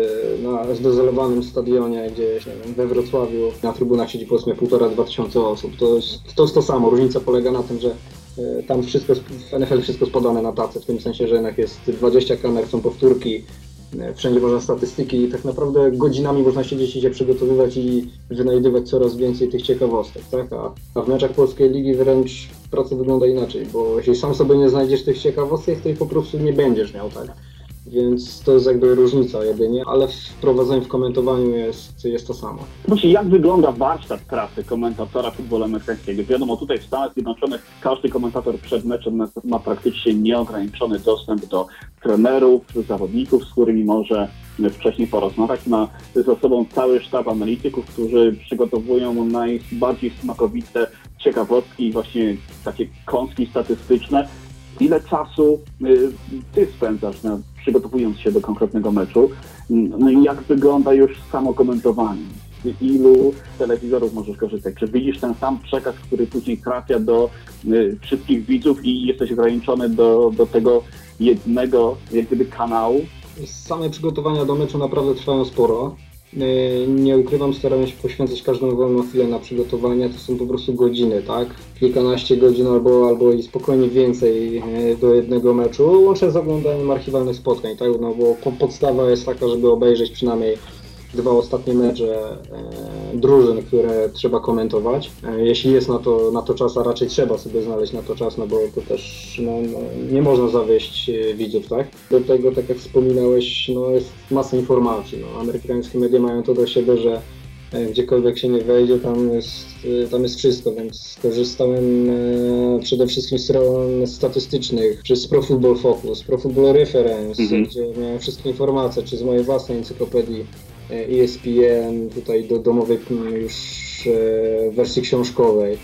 na zdezelowanym stadionie gdzieś we Wrocławiu, na trybunach siedzi powiedzmy 1,5–2 osób. To jest to samo. Różnica polega na tym, że tam wszystko, w NFL wszystko jest podane na tacy, w tym sensie, że jednak jest 20 kamer, są powtórki, wszędzie można statystyki i tak naprawdę godzinami można siedzieć i się przygotowywać i wynajdywać coraz więcej tych ciekawostek, tak? A w meczach Polskiej Ligi wręcz praca wygląda inaczej, bo jeśli sam sobie nie znajdziesz tych ciekawostek, to ich po prostu nie będziesz miał, tak? Więc to jest jakby różnica jedynie, ale w prowadzeniu, w komentowaniu jest to samo. Właśnie, jak wygląda warsztat pracy komentatora futbolu amerykańskiego? Wiadomo, tutaj w Stanach Zjednoczonych każdy komentator przed meczem ma praktycznie nieograniczony dostęp do trenerów, zawodników, z którymi może wcześniej porozmawiać. Ma za sobą cały sztab analityków, którzy przygotowują najbardziej smakowite ciekawostki i właśnie takie kąski statystyczne. Ile czasu ty spędzasz przygotowując się do konkretnego meczu? No i jak wygląda już samo komentowanie? Z ilu telewizorów możesz korzystać? Czy widzisz ten sam przekaz, który później trafia do wszystkich widzów i jesteś ograniczony do tego jednego jak gdyby kanału? Same przygotowania do meczu naprawdę trwają sporo. Nie ukrywam, staramy się poświęcać każdą wolną chwilę na przygotowania, to są po prostu godziny, tak? Kilkanaście godzin albo i spokojnie więcej do jednego meczu, łącznie z oglądaniem archiwalnych spotkań, tak? Bo podstawa jest taka, żeby obejrzeć przynajmniej 2 ostatnie mecze drużyn, które trzeba komentować. Jeśli jest na to czas, a raczej trzeba sobie znaleźć na to czas, bo to też nie można zawieść widzów, tak? Do tego, tak jak wspominałeś, jest masa informacji. Amerykańskie media mają to do siebie, że gdziekolwiek się nie wejdzie, tam jest wszystko, więc korzystałem przede wszystkim z stron statystycznych, czy z Pro Football Focus, Pro Football Reference, gdzie miałem wszystkie informacje, czy z mojej własnej encyklopedii ESPN, tutaj do domowej już wersji książkowej.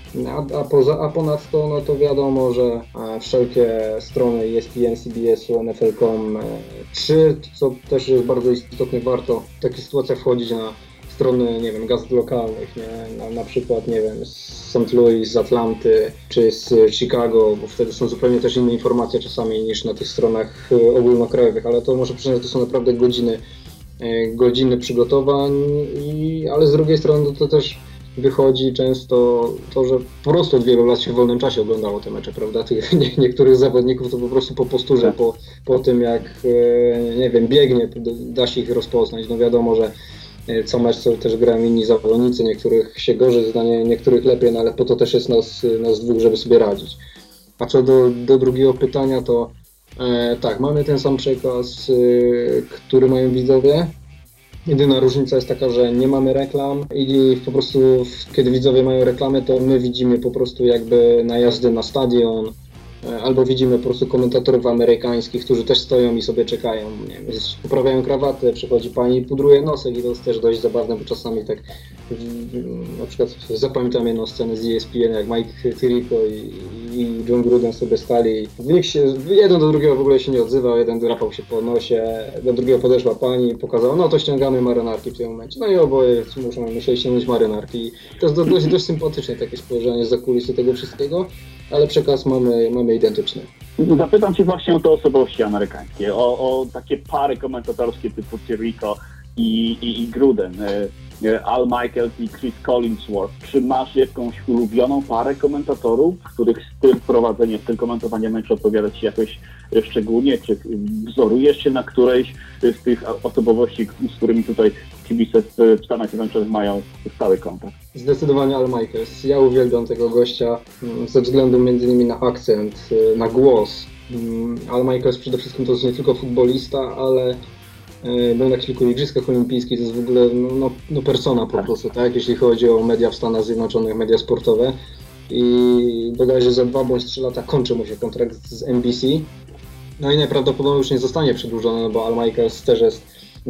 A ponadto, to wiadomo, że wszelkie strony ESPN, CBS-u, NFL.com, czy, co też jest bardzo istotne, warto w takich sytuacjach wchodzić na strony, nie wiem, gazet lokalnych, nie? Na przykład, nie wiem, z St. Louis, z Atlanty, czy z Chicago, bo wtedy są zupełnie też inne informacje czasami niż na tych stronach ogólnokrajowych, ale to muszę przyznać, że to są naprawdę godziny przygotowań, ale z drugiej strony to też wychodzi często to, że po prostu od wielu lat się w wolnym czasie oglądało te mecze, prawda? Niektórych zawodników to po prostu po posturze, po tym jak, nie wiem, biegnie, da się ich rozpoznać. No wiadomo, że co mecz też grają inni zawodnicy, niektórych się gorzej zda, niektórych lepiej, no ale po to też jest nas dwóch, żeby sobie radzić. A co do drugiego pytania, to tak, mamy ten sam przekaz, który mają widzowie. Jedyna różnica jest taka, że nie mamy reklam i po prostu kiedy widzowie mają reklamy, to my widzimy po prostu jakby najazdy na stadion, albo widzimy po prostu komentatorów amerykańskich, którzy też stoją i sobie czekają, nie wiem, poprawiają krawatę, przychodzi pani i pudruje nosek i to jest też dość zabawne, bo czasami tak na przykład zapamiętam jedną scenę z ESPN, jak Mike Tirico i John Gruden sobie stali. Jeden do drugiego w ogóle się nie odzywał, jeden drapał się po nosie, do drugiego podeszła pani i pokazała, no to ściągamy marynarki w tym momencie. No i oboje musieli ściągnąć marynarki. To jest dość sympatyczne takie spojrzenie za kulisy tego wszystkiego, ale przekaz mamy identyczny. Zapytam Cię właśnie o te osobowości amerykańskie, o takie pary komentatorskie typu Tirico i Gruden, Al Michaels i Chris Collinsworth. Czy masz jakąś ulubioną parę komentatorów, których styl prowadzenia, styl komentowania meczu odpowiada Ci jakoś szczególnie? Czy wzorujesz się na którejś z tych osobowości, z którymi tutaj kibice w Stanach Zjednoczonych mają stały kontakt? Zdecydowanie Al Michaels. Ja uwielbiam tego gościa ze względu m.in. na akcent, na głos. Al Michaels przede wszystkim to jest nie tylko futbolista, ale był na kilku igrzyskach olimpijskich, to jest w ogóle no persona po prostu, tak? Jeśli chodzi o media w Stanach Zjednoczonych, media sportowe. I bodajże za 2 bądź 3 lata kończy mu się kontrakt z NBC. No i najprawdopodobniej już nie zostanie przedłużony, no bo Al Michaels też jest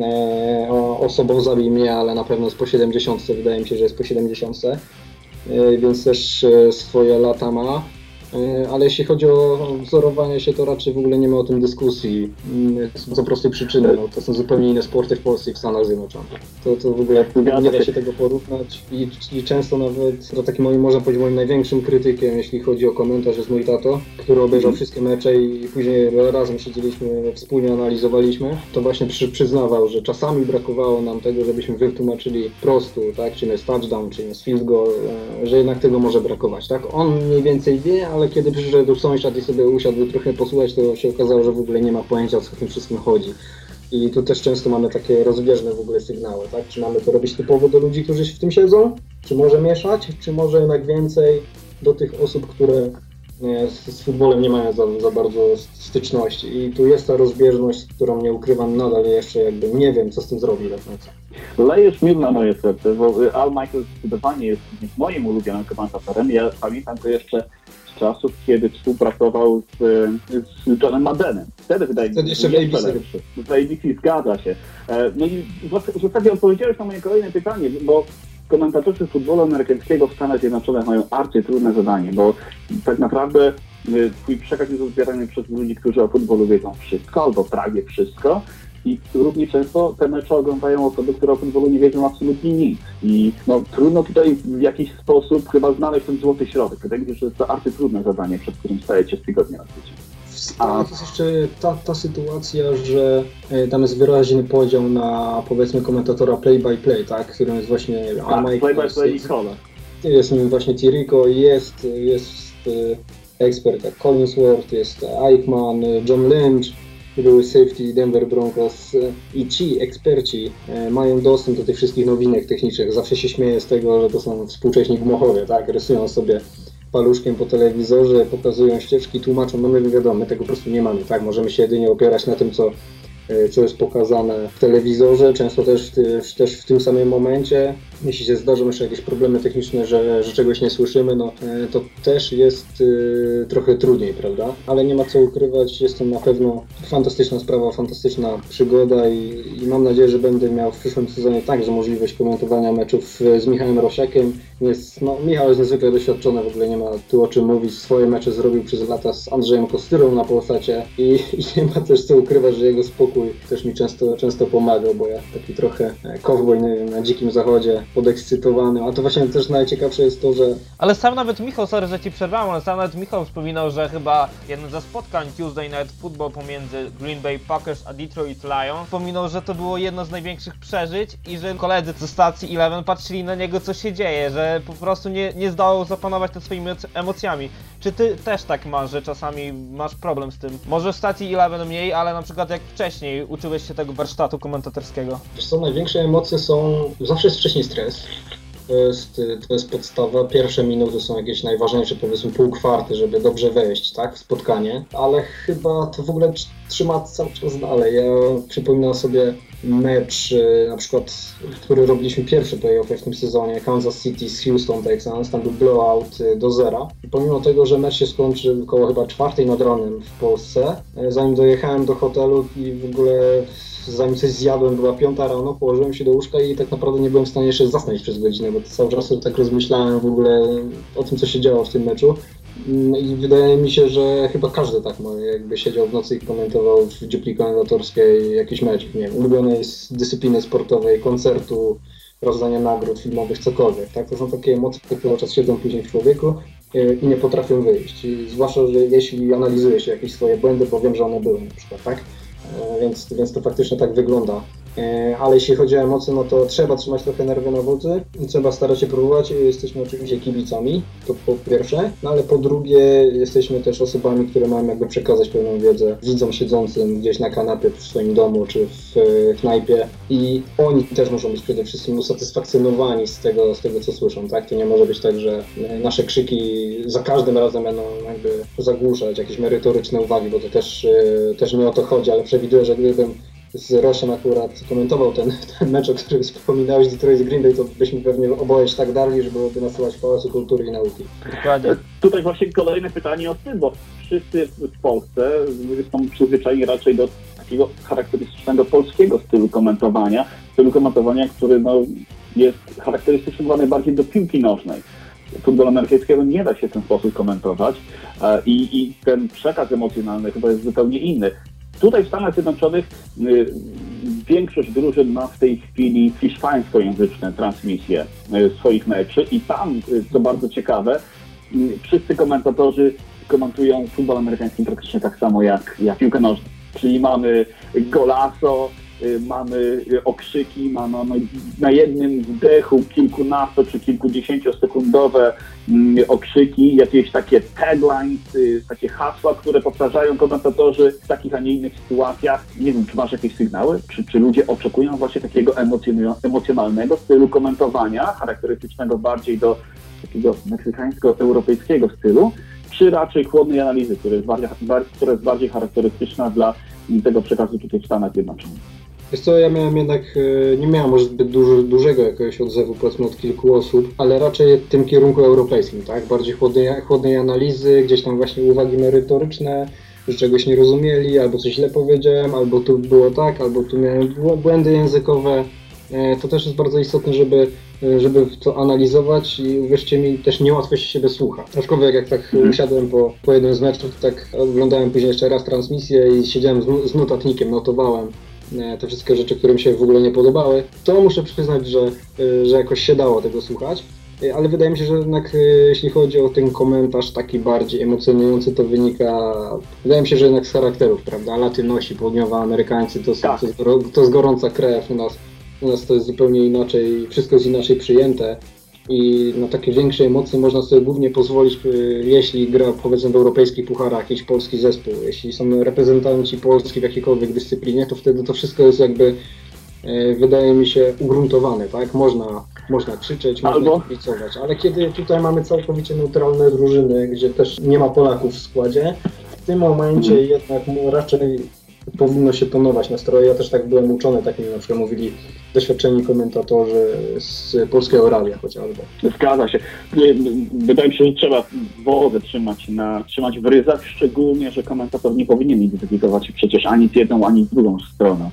osobą, zabij mnie, ale na pewno jest po 70, wydaje mi się, że jest po 70, więc też swoje lata ma. Ale jeśli chodzi o wzorowanie się, to raczej w ogóle nie ma o tym dyskusji. Z prostej przyczyny, no, to są zupełnie inne sporty w Polsce i w Stanach Zjednoczonych. To w ogóle nie da się tego porównać i często nawet, to takim można powiedzieć moim największym krytykiem, jeśli chodzi o komentarz, jest mój tato, który obejrzał wszystkie mecze i później razem siedzieliśmy, wspólnie analizowaliśmy, to właśnie przyznawał, że czasami brakowało nam tego, żebyśmy wytłumaczyli prostu, tak, czym jest touchdown, czym jest field goal, że jednak tego może brakować, tak. On mniej więcej wie, ale kiedy przyszedł sąsiad i sobie usiadł trochę posłuchać, to się okazało, że w ogóle nie ma pojęcia, o co w tym wszystkim chodzi. I tu też często mamy takie rozbieżne w ogóle sygnały, tak? Czy mamy to robić typowo do ludzi, którzy w tym siedzą? Czy może mieszać? Czy może jednak więcej do tych osób, które z futbolem nie mają za bardzo styczności? I tu jest ta rozbieżność, którą nie ukrywam nadal jeszcze, jakby nie wiem, co z tym zrobić do końca. Lejesz miód na moje serce, bo Al Michaels zdecydowanie jest moim ulubionym komentatorem. Ja pamiętam to jeszcze z czasów, kiedy współpracował z Johnem Maddenem. Wtedy wydaje mi się, jeszcze że jeszcze lepszy. W ABC, zgadza się. No i w zasadzie odpowiedziałeś na moje kolejne pytanie, bo komentatorzy futbolu amerykańskiego w Stanach Zjednoczonych mają arcytrudne zadanie, bo tak naprawdę twój przekaz jest odbierany przez ludzi, którzy o futbolu wiedzą wszystko albo prawie wszystko. I równie często te mecze oglądają osoby, które o futbolu nie wiedzą absolutnie nic. I no, trudno tutaj w jakiś sposób chyba znaleźć ten złoty środek. Wydaje mi się, że jest to arcytrudne zadanie, przed którym stajecie z tygodnia na tydzień. W Stanach jest jeszcze ta sytuacja, że tam jest wyraźny podział na, powiedzmy, komentatora play-by-play, tak? Którym jest właśnie play-by-play i Kola. Jest nim właśnie Tirico, jest ekspert jak Collinsworth, jest Eichmann, John Lynch, były safety Denver Broncos i ci eksperci mają dostęp do tych wszystkich nowinek technicznych. Zawsze się śmieję z tego, że to są współcześni gmochowie, tak? Rysują sobie paluszkiem po telewizorze, pokazują ścieżki, tłumaczą, no my wiadomo, my tego po prostu nie mamy, tak? Możemy się jedynie opierać na tym, co jest pokazane w telewizorze, często też w tym samym momencie. Jeśli się zdarzą jeszcze jakieś problemy techniczne, że czegoś nie słyszymy, no to też jest trochę trudniej, prawda? Ale nie ma co ukrywać, jest to na pewno fantastyczna sprawa, fantastyczna przygoda i mam nadzieję, że będę miał w przyszłym sezonie także możliwość komentowania meczów z Michałem Rosiakiem. Michał jest niezwykle doświadczony, w ogóle nie ma tu o czym mówić. Swoje mecze zrobił przez lata z Andrzejem Kostyrą na Polsacie i nie ma też co ukrywać, że jego spokój spokój też mi często pomagał, bo ja taki trochę cowboy na dzikim zachodzie, podekscytowany, a to właśnie też najciekawsze jest to, że... Ale sam nawet Michał, sorry, że ci przerwałem, ale sam nawet Michał wspominał, że chyba jedno ze spotkań Tuesday Night Football pomiędzy Green Bay Packers a Detroit Lions wspominał, że to było jedno z największych przeżyć i że koledzy ze stacji Eleven patrzyli na niego, co się dzieje, że po prostu nie zdołał zapanować nad swoimi emocjami. Czy ty też tak masz, że czasami masz problem z tym? Może w stacji Eleven mniej, ale na przykład jak wcześniej uczyłeś się tego warsztatu komentatorskiego? Wiesz co, największe emocje są... Zawsze jest wcześniej stres. To jest podstawa. Pierwsze minuty są jakieś najważniejsze, powiedzmy pół kwarty, żeby dobrze wejść, tak, w spotkanie. Ale chyba to w ogóle trzyma cały czas dalej. Ja przypominam sobie mecz, na przykład, który robiliśmy pierwszy playoff w tym sezonie, Kansas City z Houston Texans, tam był blowout do 0. I pomimo tego, że mecz się skończył około chyba 4 nad ranem w Polsce, zanim dojechałem do hotelu i w ogóle zanim coś zjadłem, była 5 rano, położyłem się do łóżka i tak naprawdę nie byłem w stanie jeszcze zasnąć przez godzinę, bo cały czas tak rozmyślałem w ogóle o tym, co się działo w tym meczu. I wydaje mi się, że chyba każdy tak ma, jakby siedział w nocy i komentował w dziupli komentatorskiej jakiś mecz, nie wiem, ulubionej dyscypliny sportowej, koncertu, rozdania nagród filmowych, cokolwiek, tak? To są takie emocje, które czas siedzą później w człowieku i nie potrafią wyjść. I zwłaszcza, że jeśli analizuje się jakieś swoje błędy, bo wiem, że one były na przykład, tak? Więc to faktycznie tak wygląda. Ale jeśli chodzi o emocje, no to trzeba trzymać trochę nerwy na wodzy, trzeba starać się próbować. Jesteśmy oczywiście kibicami, to po pierwsze, no ale po drugie jesteśmy też osobami, które mają jakby przekazać pewną wiedzę widzom siedzącym gdzieś na kanapie w swoim domu czy w knajpie i oni też muszą być przede wszystkim usatysfakcjonowani z tego co słyszą, tak? To nie może być tak, że nasze krzyki za każdym razem będą jakby zagłuszać jakieś merytoryczne uwagi, bo to też nie o to chodzi, ale przewiduję, że gdybym z Rosiem akurat komentował ten mecz, o którym wspominałeś, Detroit z Green Bay, to byśmy pewnie oboje tak darli, żeby nasyłać Pałacu Kultury i Nauki. Dokładnie. Tutaj właśnie kolejne pytanie o styl, bo wszyscy w Polsce są przyzwyczajeni raczej do takiego charakterystycznego polskiego stylu komentowania, który jest charakterystyczny chyba najbardziej do piłki nożnej. Futbolu amerykańskiego nie da się w ten sposób komentować i ten przekaz emocjonalny chyba jest zupełnie inny. Tutaj w Stanach Zjednoczonych większość drużyn ma w tej chwili hiszpańskojęzyczne transmisje swoich meczy i tam, co bardzo ciekawe, wszyscy komentatorzy komentują futbol amerykański praktycznie tak samo jak piłkę nożną. Czyli mamy golazo, mamy okrzyki, mamy na jednym wdechu kilkunasto czy kilkudziesięciosekundowe okrzyki, jakieś takie taglines, takie hasła, które powtarzają komentatorzy w takich, a nie innych sytuacjach. Nie wiem, czy masz jakieś sygnały? Czy ludzie oczekują właśnie takiego emocjonalnego stylu komentowania, charakterystycznego bardziej do takiego meksykańsko-europejskiego stylu, czy raczej chłodnej analizy, która jest bardziej charakterystyczna dla tego przekazu tutaj w Stanach Zjednoczonych? Wiesz co, ja nie miałem może zbyt dużego jakiegoś odzewu, powiedzmy od kilku osób, ale raczej w tym kierunku europejskim, tak? Bardziej chłodnej analizy, gdzieś tam właśnie uwagi merytoryczne, że czegoś nie rozumieli, albo coś źle powiedziałem, albo tu było tak, albo tu miałem błędy językowe. To też jest bardzo istotne, żeby to analizować i uwierzcie mi, też niełatwo się siebie słucha. Aczkolwiek jak tak usiadłem po jednym z meczów, tak oglądałem później jeszcze raz transmisję i siedziałem z notatnikiem, notowałem te wszystkie rzeczy, które mi się w ogóle nie podobały, to muszę przyznać, że jakoś się dało tego słuchać. Ale wydaje mi się, że jednak jeśli chodzi o ten komentarz taki bardziej emocjonujący, to wydaje mi się, że jednak z charakterów, prawda? Latynosi, południowoamerykańcy to jest gorąca krew u nas to jest zupełnie inaczej, wszystko jest inaczej przyjęte i na takie większe emocje można sobie głównie pozwolić, jeśli gra powiedzmy w europejskich pucharach jakiś polski zespół, jeśli są reprezentanci Polski w jakiejkolwiek dyscyplinie, to wtedy to wszystko jest jakby, wydaje mi się, ugruntowane, tak? Można krzyczeć, można kibicować, ale kiedy tutaj mamy całkowicie neutralne drużyny, gdzie też nie ma Polaków w składzie, w tym momencie jednak raczej powinno się tonować nastroje. Ja też tak byłem uczony, tak mi na przykład mówili doświadczeni komentatorzy z Polskiego Radia chociażby. Zgadza się. Wydaje mi się, że trzeba wodę trzymać w ryzach, szczególnie, że komentator nie powinien identyfikować się przecież ani z jedną, ani z drugą stroną.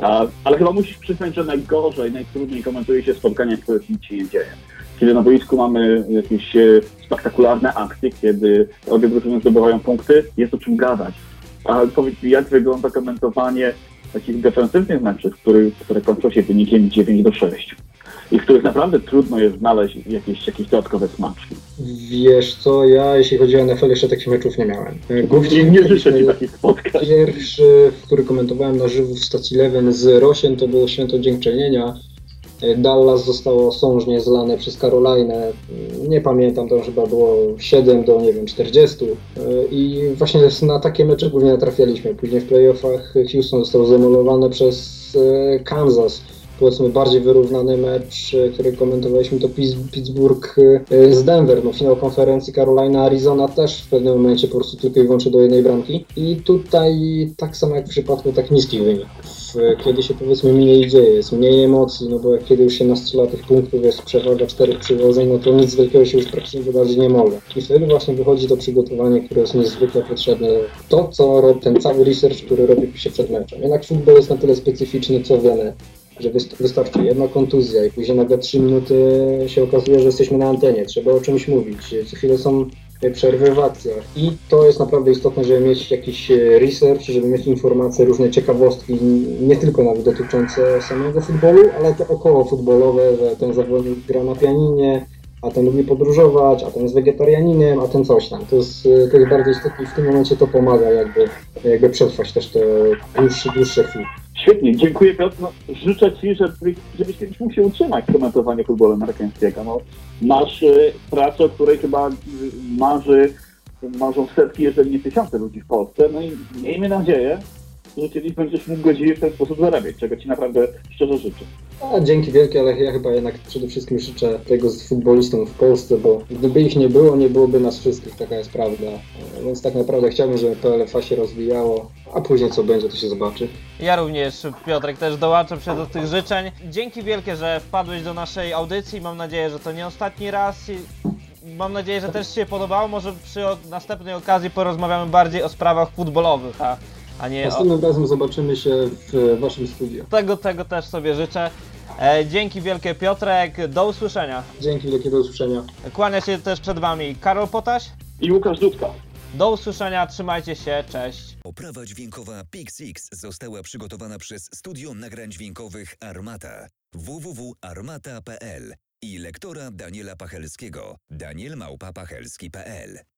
Ale chyba musisz przyznać, że najgorzej, najtrudniej komentuje się spotkania, w których nic się nie dzieje. Kiedy na boisku mamy jakieś spektakularne akcje, kiedy obie drużyny zdobywają punkty, jest o czym gadać. Ale powiedz mi, jak wygląda komentowanie takich defensywnych meczów, które kończą się wynikiem 9-6 i w których naprawdę trudno jest znaleźć jakieś dodatkowe smaczki. Wiesz co, ja jeśli chodzi o NFL jeszcze takich meczów nie miałem. Głównie nie życzę Ci takich spotkań. Pierwszy, który komentowałem na żywo w stacji Leven z Rosiem, to było Święto Dziękczynienia. Dallas zostało sążnie zlane przez Carolinę. Nie pamiętam, tam chyba było 7 do, nie wiem, 40. I właśnie na takie mecze głównie natrafialiśmy. Później w playoffach Houston został zdemolowany przez Kansas. Powiedzmy bardziej wyrównany mecz, który komentowaliśmy, to Pittsburgh z Denver. No, finał konferencji Carolina-Arizona też w pewnym momencie po prostu tylko i wyłącznie do jednej bramki. I tutaj tak samo jak w przypadku tak niskich wyników. Kiedy się powiedzmy mniej dzieje, jest mniej emocji, no bo jak kiedy już się nastrzela tych punktów, jest przewaga 4 przywożeń, no to nic wielkiego się już praktycznie wydarzyć nie może. I wtedy właśnie wychodzi to przygotowanie, które jest niezwykle potrzebne. To, co robi ten cały research, który robi się przed meczem. Jednak futbol jest na tyle specyficzny, co wiemy, że wystarczy jedna kontuzja i później nagle 3 minuty się okazuje, że jesteśmy na antenie, trzeba o czymś mówić, co chwilę są przerwy w akcjach i to jest naprawdę istotne, żeby mieć jakiś research, żeby mieć informacje, różne ciekawostki, nie tylko nawet dotyczące samego futbolu, ale te około futbolowe, że ten zawodnik gra na pianinie, a ten lubi podróżować, a ten jest wegetarianinem, a ten coś tam. To jest bardzo istotne i w tym momencie to pomaga jakby przetrwać też te dłuższe chwile. Świetnie, dziękuję Piotr. No, życzę Ci, żebyś kiedyś mógł się utrzymać w komentowaniu futbolu amerykańskiego. No, masz pracę, o której chyba marzą setki, jeżeli nie tysiące ludzi w Polsce. No i miejmy nadzieję, że kiedyś będziesz mógł godziwie w ten sposób zarabiać, czego Ci naprawdę szczerze życzę. Dzięki wielkie, ale ja chyba jednak przede wszystkim życzę tego z futbolistom w Polsce, bo gdyby ich nie było, nie byłoby nas wszystkich, taka jest prawda. Więc tak naprawdę chciałbym, żeby PLFA się rozwijało, a później co będzie, to się zobaczy. Ja również, Piotrek, też dołączam się do tych życzeń. Dzięki wielkie, że wpadłeś do naszej audycji. Mam nadzieję, że to nie ostatni raz. Mam nadzieję, że też Ci się podobało. Może przy następnej okazji porozmawiamy bardziej o sprawach futbolowych, a nie Następnym razem zobaczymy się w Waszym studiu. Tego też sobie życzę. Dzięki wielkie, Piotrek, do usłyszenia. Dzięki wielkie, do usłyszenia. Kłania się też przed Wami Karol Potaś. I Łukasz Dudka. Do usłyszenia, trzymajcie się, cześć. Oprawa dźwiękowa PixX została przygotowana przez Studio Nagrań Dźwiękowych Armata www.armata.pl i lektora Daniela Pachelskiego daniel@pachelski.pl.